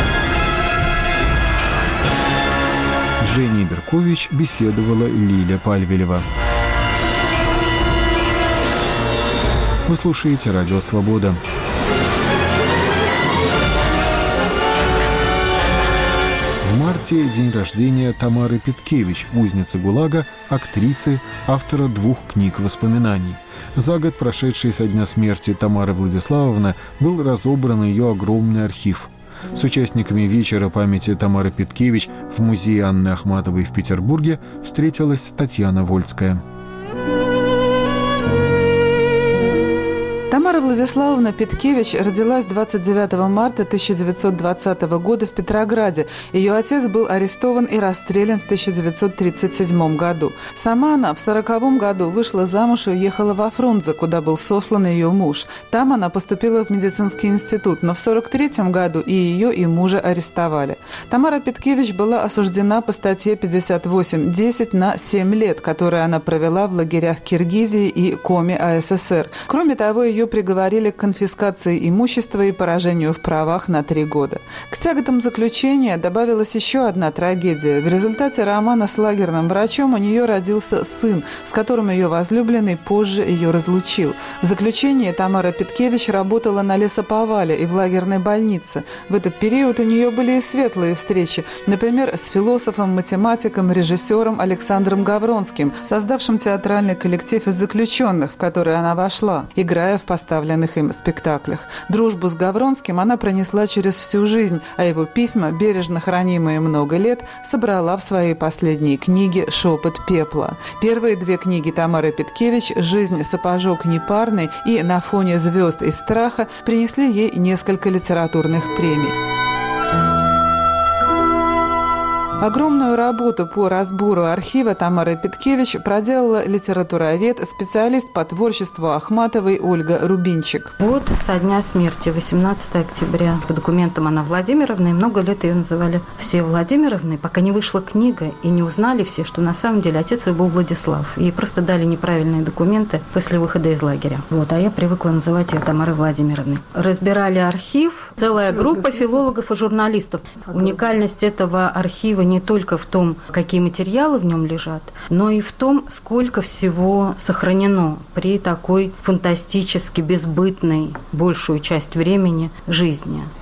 С Женей Беркович беседовала Лиля Пальвелева. Вы слушаете «Радио Свобода». В марте день рождения Тамары Петкевич, узницы ГУЛАГа, актрисы, автора двух книг воспоминаний. За год, прошедший со дня смерти Тамары Владиславовны, был разобран ее огромный архив. С участниками вечера памяти Тамары Петкевич в музее Анны Ахматовой в Петербурге встретилась Татьяна Вольская. Тамара Владиславовна Петкевич родилась двадцать девятого марта тысяча девятьсот двадцатого года в Петрограде. Ее отец был арестован и расстрелян в тысяча девятьсот тридцать седьмом году. Сама она в сороковом году вышла замуж и уехала во Фрунзе, куда был сослан ее муж. Там она поступила в медицинский институт, но в сорок третьем году и ее, и мужа арестовали. Тамара Петкевич была осуждена по статье пятьдесят восемь десять на семь лет, которые она провела в лагерях Киргизии и Коми АССР. Кроме того, ее приговорили к конфискации имущества и поражению в правах на три года. К тяготам заключения добавилась еще одна трагедия. В результате романа с лагерным врачом у нее родился сын, с которым ее возлюбленный позже ее разлучил. В заключении Тамара Петкевич работала на лесоповале и в лагерной больнице. В этот период у нее были и светлые встречи, например, с философом, математиком, режиссером Александром Гавронским, создавшим театральный коллектив из заключенных, в который она вошла, играя в поставленных им спектаклях. Дружбу с Гавронским она пронесла через всю жизнь, а его письма, бережно хранимые много лет, собрала в своей последней книге «Шепот пепла». Первые две книги Тамары Петкевич «Жизнь сапожок непарный» и «На фоне звезд и страха» принесли ей несколько литературных премий. Огромную работу по разбору архива Тамары Петкевич проделала литературовед, специалист по творчеству Ахматовой Ольга Рубинчик. Вот со дня смерти, восемнадцатого октября. По документам она Владимировна, и много лет ее называли все Владимировной, пока не вышла книга, и не узнали все, что на самом деле отец ее был Владислав. Ей просто дали неправильные документы после выхода из лагеря. Вот, а я привыкла называть ее Тамарой Владимировной. Разбирали архив, целая группа филологов и журналистов. Уникальность этого архива не только в том, какие материалы в нем лежат, но и в том, сколько всего сохранено при такой фантастически безбытной большую часть времени жизни.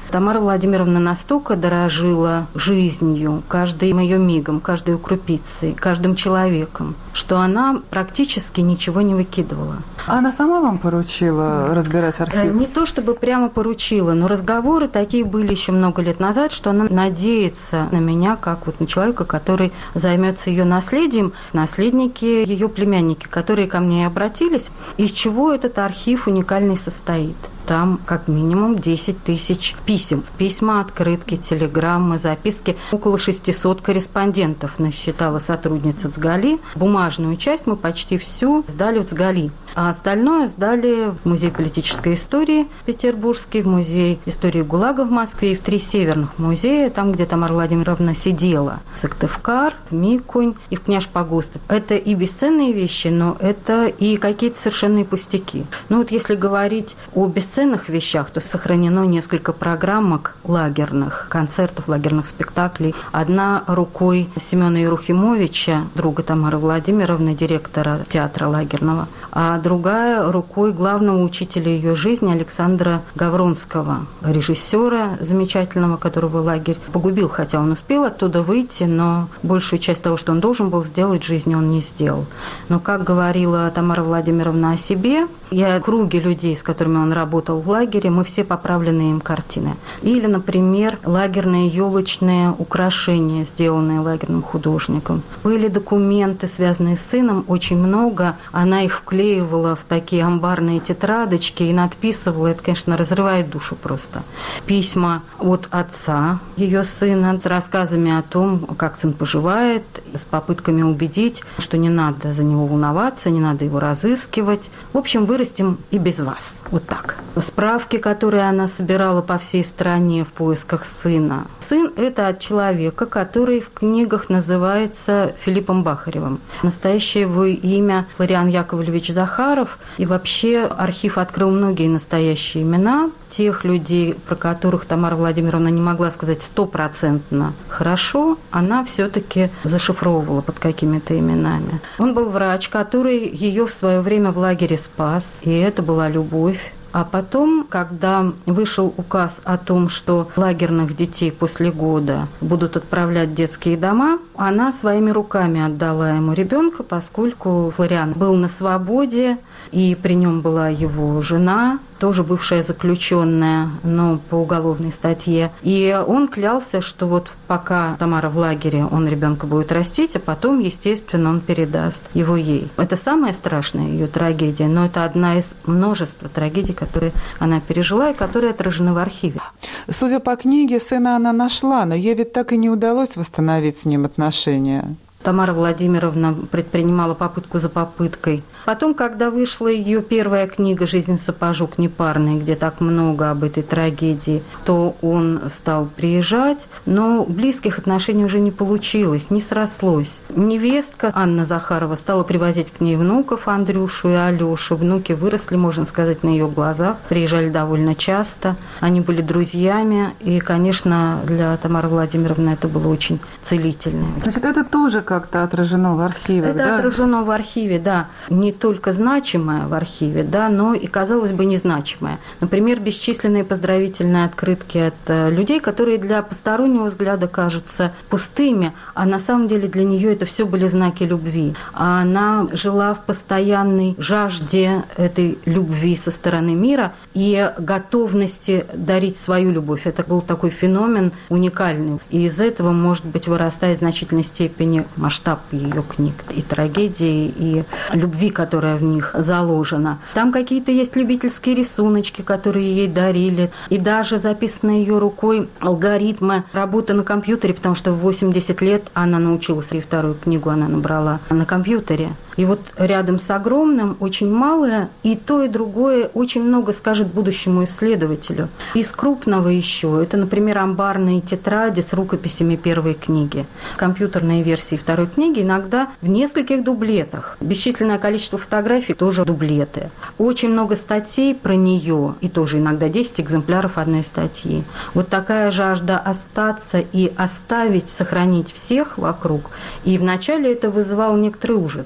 Тамара Владимировна настолько дорожила жизнью, каждым ее мигом, каждой крупицей, каждым человеком, что она практически ничего не выкидывала. А она сама вам поручила разбирать архив? Не то чтобы прямо поручила, но разговоры такие были еще много лет назад, что она надеется на меня, как вот на человека, который займется ее наследием, наследники, ее племянники, которые ко мне обратились, из чего этот архив уникальный состоит. Там как минимум десять тысяч писем. Письма, открытки, телеграммы, записки. Около шестисот корреспондентов насчитала сотрудница ЦГАЛИ. Бумажную часть мы почти всю сдали в ЦГАЛИ. А остальное сдали в Музей политической истории петербургский, в Музей истории ГУЛАГа в Москве и в три северных музея, там, где Тамара Владимировна сидела. В Сыктывкар, в Микунь и в Княж-Погост. Это и бесценные вещи, но это и какие-то совершенные пустяки. Ну вот если говорить о бесценных вещах, то сохранено несколько программок лагерных, концертов, лагерных спектаклей. Одна рукой Семена Ерухимовича, друга Тамары Владимировны, директора театра лагерного, а другая рукой главного учителя ее жизни Александра Гавронского, режиссера замечательного, которого лагерь погубил, хотя он успел оттуда выйти, но большую часть того, что он должен был сделать в жизни, он не сделал. Но, как говорила Тамара Владимировна о себе, и о круге людей, с которыми он работал в лагере, мы все поправленные им картины. Или, например, лагерные елочные украшения, сделанные лагерным художником. Были документы, связанные с сыном, очень много. Она их вклеивала в такие амбарные тетрадочки и надписывала. Это, конечно, разрывает душу просто. Письма от отца ее сына с рассказами о том, как сын поживает, с попытками убедить, что не надо за него волноваться, не надо его разыскивать. В общем, вырастим и без вас. Вот так. Справки, которые она собирала по всей стране в поисках сына. Сын – это от человека, который в книгах называется Филиппом Бахаревым. Настоящее его имя Флориан Яковлевич Захаров. И вообще архив открыл многие настоящие имена тех людей, про которых Тамара Владимировна не могла сказать стопроцентно хорошо, она все-таки зашифровывала под какими-то именами. Он был врач, который ее в свое время в лагере спас, и это была любовь. А потом, когда вышел указ о том, что лагерных детей после года будут отправлять в детские дома, она своими руками отдала ему ребенка, поскольку Флориан был на свободе, и при нем была его жена, тоже бывшая заключенная, но по уголовной статье. И он клялся, что вот пока Тамара в лагере, он ребенка будет растить, а потом, естественно, он передаст его ей. Это самая страшная ее трагедия, но это одна из множества трагедий, которые она пережила и которые отражены в архиве. Судя по книге, сына она нашла, но ей ведь так и не удалось восстановить с ним отношения. Тамара Владимировна предпринимала попытку за попыткой. Потом, когда вышла ее первая книга «Жизнь сапожук непарный», где так много об этой трагедии, то он стал приезжать, но близких отношений уже не получилось, не срослось. Невестка Анна Захарова стала привозить к ней внуков Андрюшу и Алешу. Внуки выросли, можно сказать, на ее глазах, приезжали довольно часто. Они были друзьями, и, конечно, для Тамары Владимировны это было очень целительно. Значит, это тоже как-то отражено в архиве, это да? отражено в архиве, да. Не только значимое в архиве, да, но и, казалось бы, незначимое. Например, бесчисленные поздравительные открытки от людей, которые для постороннего взгляда кажутся пустыми, а на самом деле для нее это все были знаки любви. А она жила в постоянной жажде этой любви со стороны мира и готовности дарить свою любовь. Это был такой феномен уникальный. И из этого, может быть, вырастает в значительной степени масштаб ее книг и трагедии, и любви, которая в них заложена. Там какие-то есть любительские рисуночки, которые ей дарили, и даже записанные ее рукой алгоритмы работы на компьютере, потому что в восемьдесят лет она научилась, и вторую книгу она набрала на компьютере. И вот рядом с огромным очень малое, и то, и другое очень много скажет будущему исследователю. Из крупного еще, это, например, амбарные тетради с рукописями первой книги. Компьютерные версии второй книги иногда в нескольких дублетах. Бесчисленное количество фотографий тоже дублеты. Очень много статей про нее, и тоже иногда десять экземпляров одной статьи. Вот такая жажда остаться и оставить, сохранить всех вокруг. И вначале это вызывало некоторый ужас даже.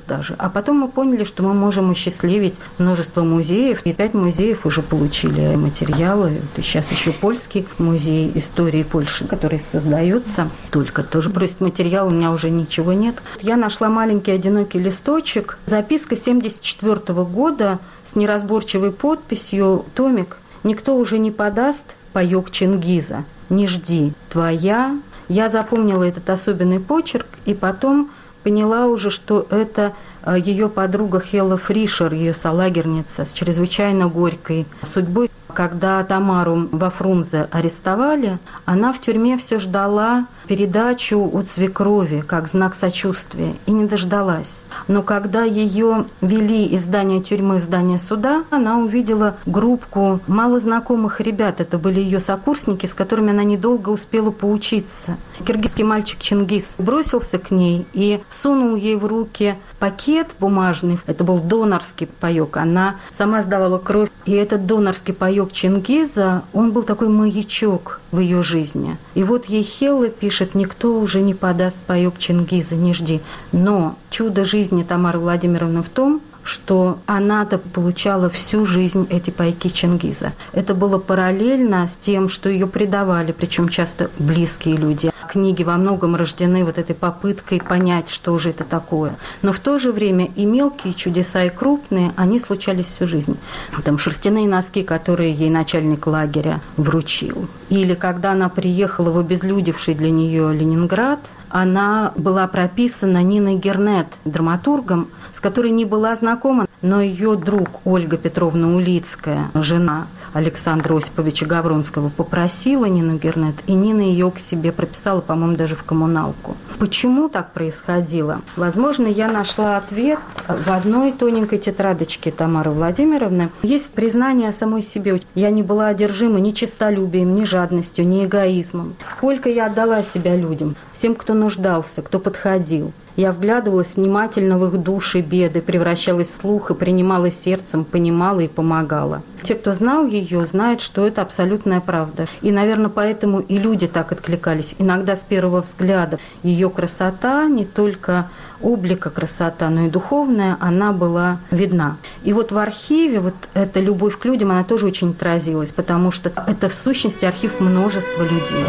А потом мы поняли, что мы можем осчастливить множество музеев. И пять музеев уже получили материалы. И сейчас еще польский музей истории Польши, который создается, только тоже просит материал, у меня уже ничего нет. Я нашла маленький одинокий листочек, записка семьдесят четвёртого года с неразборчивой подписью, томик «Никто уже не подаст, паёк Чингиза, не жди, твоя». Я запомнила этот особенный почерк, и потом поняла уже, что это ее подруга Хелла Фришер, ее солагерница, с чрезвычайно горькой судьбой. Когда Тамару во Фрунзе арестовали, она в тюрьме все ждала передачу от свекрови, как знак сочувствия, и не дождалась. Но когда ее вели из здания тюрьмы в здание суда, она увидела группку малознакомых ребят. Это были ее сокурсники, с которыми она недолго успела поучиться. Киргизский мальчик Чингиз бросился к ней и всунул ей в руки пакет бумажный. Это был донорский паёк. Она сама сдавала кровь. И этот донорский паёк Чингиза, он был такой маячок в ее жизни. И вот ей Хелла пишет: «Никто уже не подаст паёк Чингиза, не жди». Но чудо жизни Тамары Владимировны в том, что она-то получала всю жизнь эти пайки Чингиза. Это было параллельно с тем, что ее предавали, причем часто близкие люди. Книги во многом рождены вот этой попыткой понять, что же это такое. Но в то же время и мелкие чудеса, и крупные, они случались всю жизнь. Там шерстяные носки, которые ей начальник лагеря вручил. Или когда она приехала в обезлюдевший для нее Ленинград, она была прописана Ниной Гернет, драматургом, с которой не была знакома, но ее друг Ольга Петровна Улицкая, жена Александра Осиповича Гавронского, попросила Нину Гернет, и Нина ее к себе прописала, по-моему, даже в коммуналку. Почему так происходило? Возможно, я нашла ответ в одной тоненькой тетрадочке Тамары Владимировны. Есть признание самой себе. Я не была одержима ни честолюбием, ни жадностью, ни эгоизмом. Сколько я отдала себя людям, всем, кто нуждался, кто подходил. Я вглядывалась внимательно в их души, беды, превращалась в слух и принимала сердцем, понимала и помогала. Те, кто знал ее, знают, что это абсолютная правда. И, наверное, поэтому и люди так откликались. Иногда с первого взгляда ее красота, не только облика красота, но и духовная, она была видна. И вот в архиве вот эта любовь к людям, она тоже очень отразилась, потому что это в сущности архив множества людей.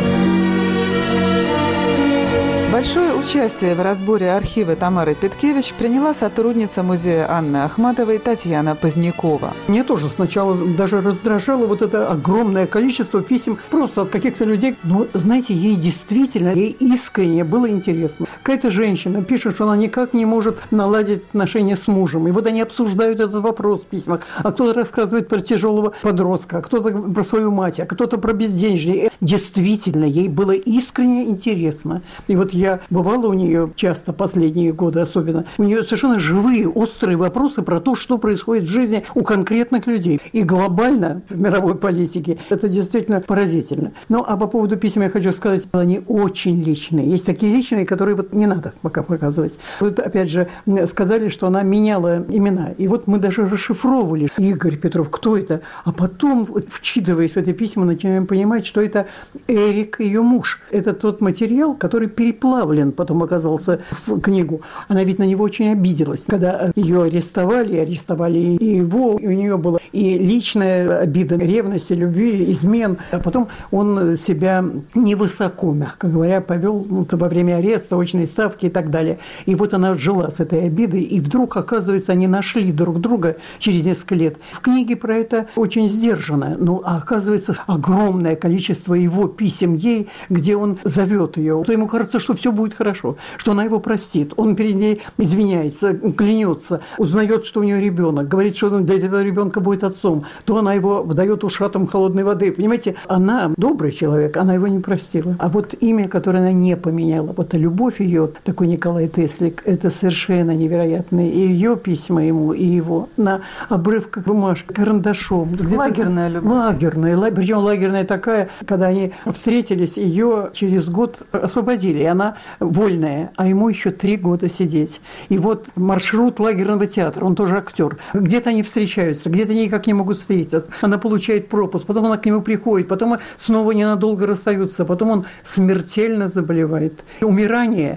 Большое участие в разборе архива Тамары Петкевич приняла сотрудница музея Анны Ахматовой Татьяна Позднякова. Мне тоже сначала даже раздражало вот это огромное количество писем просто от каких-то людей. Но, знаете, ей действительно, ей искренне было интересно. Какая-то женщина пишет, что она никак не может наладить отношения с мужем. И вот они обсуждают этот вопрос в письмах. А кто-то рассказывает про тяжелого подростка, а кто-то про свою мать, а кто-то про безденежье. Действительно, ей было искренне интересно. И вот я Я бывала у нее часто, последние годы особенно. У нее совершенно живые, острые вопросы про то, что происходит в жизни у конкретных людей. И глобально в мировой политике это действительно поразительно. Ну, а по поводу писем я хочу сказать, они очень личные. Есть такие личные, которые вот не надо пока показывать. Вот опять же сказали, что она меняла имена. И вот мы даже расшифровывали: Игорь Петров, кто это? А потом, вчитываясь в эти письма, начинаем понимать, что это Эрик, ее муж. Это тот материал, который переплавлен потом оказался в книгу. Она ведь на него очень обиделась. Когда ее арестовали, арестовали и его, и у нее была и личная обида, ревность, любви, измен. А потом он себя невысоко, мягко говоря, повел ну, во время ареста, очной ставки и так далее. И вот она жила с этой обидой, и вдруг, оказывается, они нашли друг друга через несколько лет. В книге про это очень сдержанно. Ну, а оказывается, огромное количество его писем ей, где он зовет ее. То ему кажется, что все будет хорошо, что она его простит. Он перед ней извиняется, клянется, узнает, что у нее ребенок, говорит, что он для этого ребенка будет отцом, то она его выдает ушатом холодной воды. Понимаете, она добрый человек, она его не простила. А вот имя, которое она не поменяла, вот любовь ее, такой Николай Теслик, это совершенно невероятно. И ее письма ему, и его на обрывках бумажки, карандашом. Лагерная любовь. Лагерная, причем лагерная такая, когда они встретились, ее через год освободили, и она вольная, а ему еще три года сидеть. И вот маршрут лагерного театра, он тоже актер. Где-то они встречаются, где-то они никак не могут встретиться. Она получает пропуск, потом она к нему приходит, потом снова ненадолго расстаются, потом он смертельно заболевает. Умирание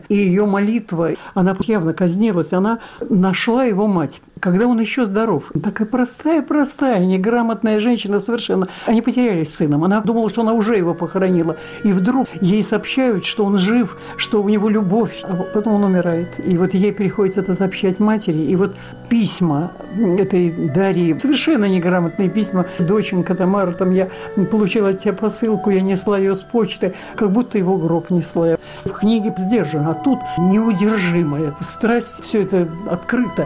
И ее молитва, она явно казнилась, она нашла его мать, когда он еще здоров. Такая простая-простая, неграмотная женщина совершенно. Они потерялись с сыном. Она думала, что она уже его похоронила. И вдруг ей сообщают, что он жив, что у него любовь. А потом он умирает. И вот ей приходится это сообщать матери. И вот письма этой Дарьи, совершенно неграмотные письма. Доченька Тамара, там я получила от тебя посылку, я несла ее с почты, как будто его гроб несла. В книге сдержано, а тут неудержимая страсть, все это открыто.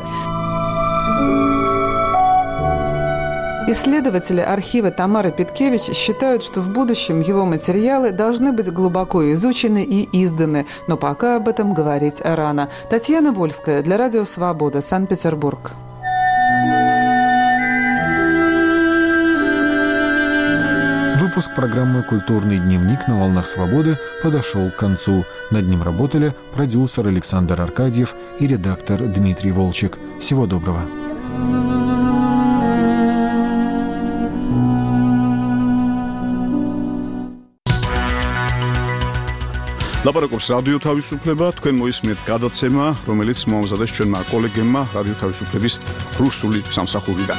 Исследователи архива Тамары Петкевич считают, что в будущем его материалы должны быть глубоко изучены и изданы, но пока об этом говорить рано. Татьяна Вольская для Радио Свобода, Санкт-Петербург. Выпуск программы «Культурный дневник» на «Волнах Свободы» подошел к концу. Над ним работали продюсер Александр Аркадьев и редактор Дмитрий Волчек. Всего доброго. ლაპარაკობს რადიო თავისუფლება, თქვენ მოისმენთ გადაცემა, რომელიც მოამზადეს ჩვენმა კოლეგებმა რადიო თავისუფლების რუსული სამსახურიდან.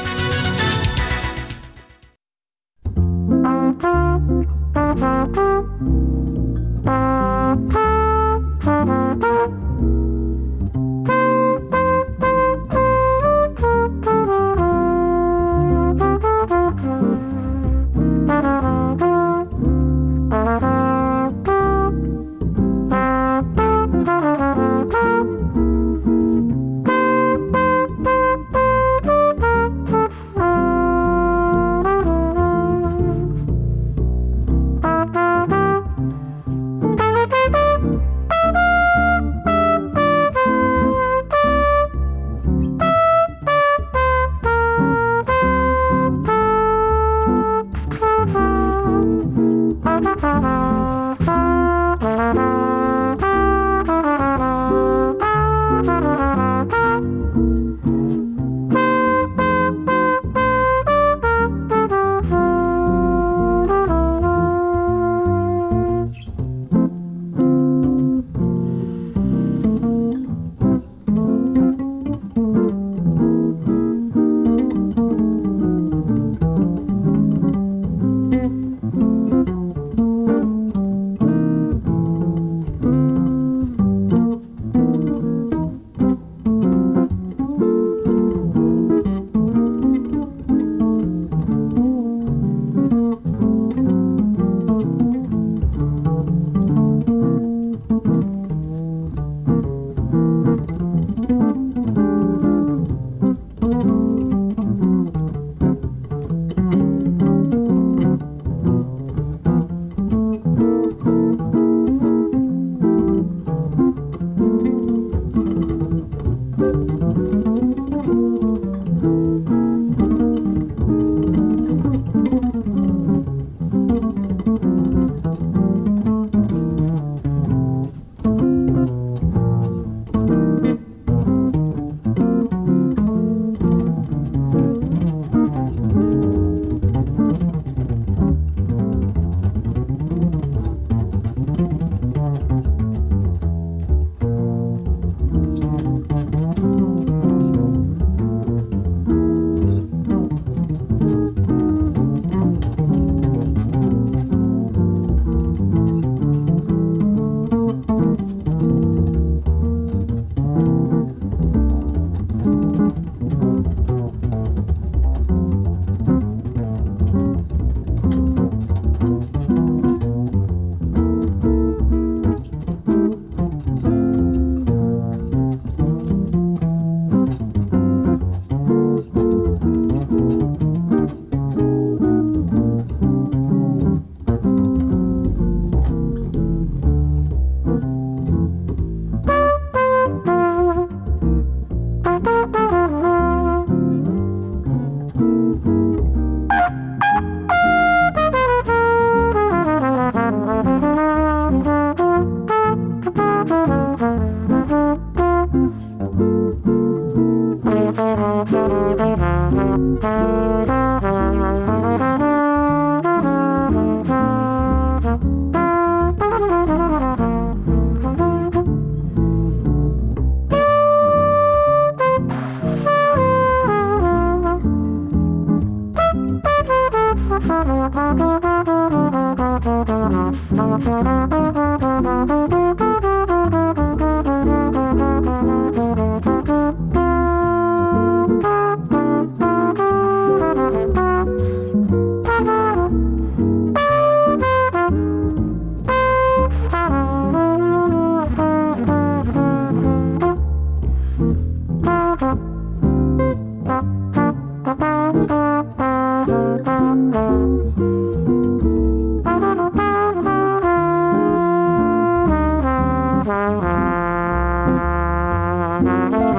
Thank you.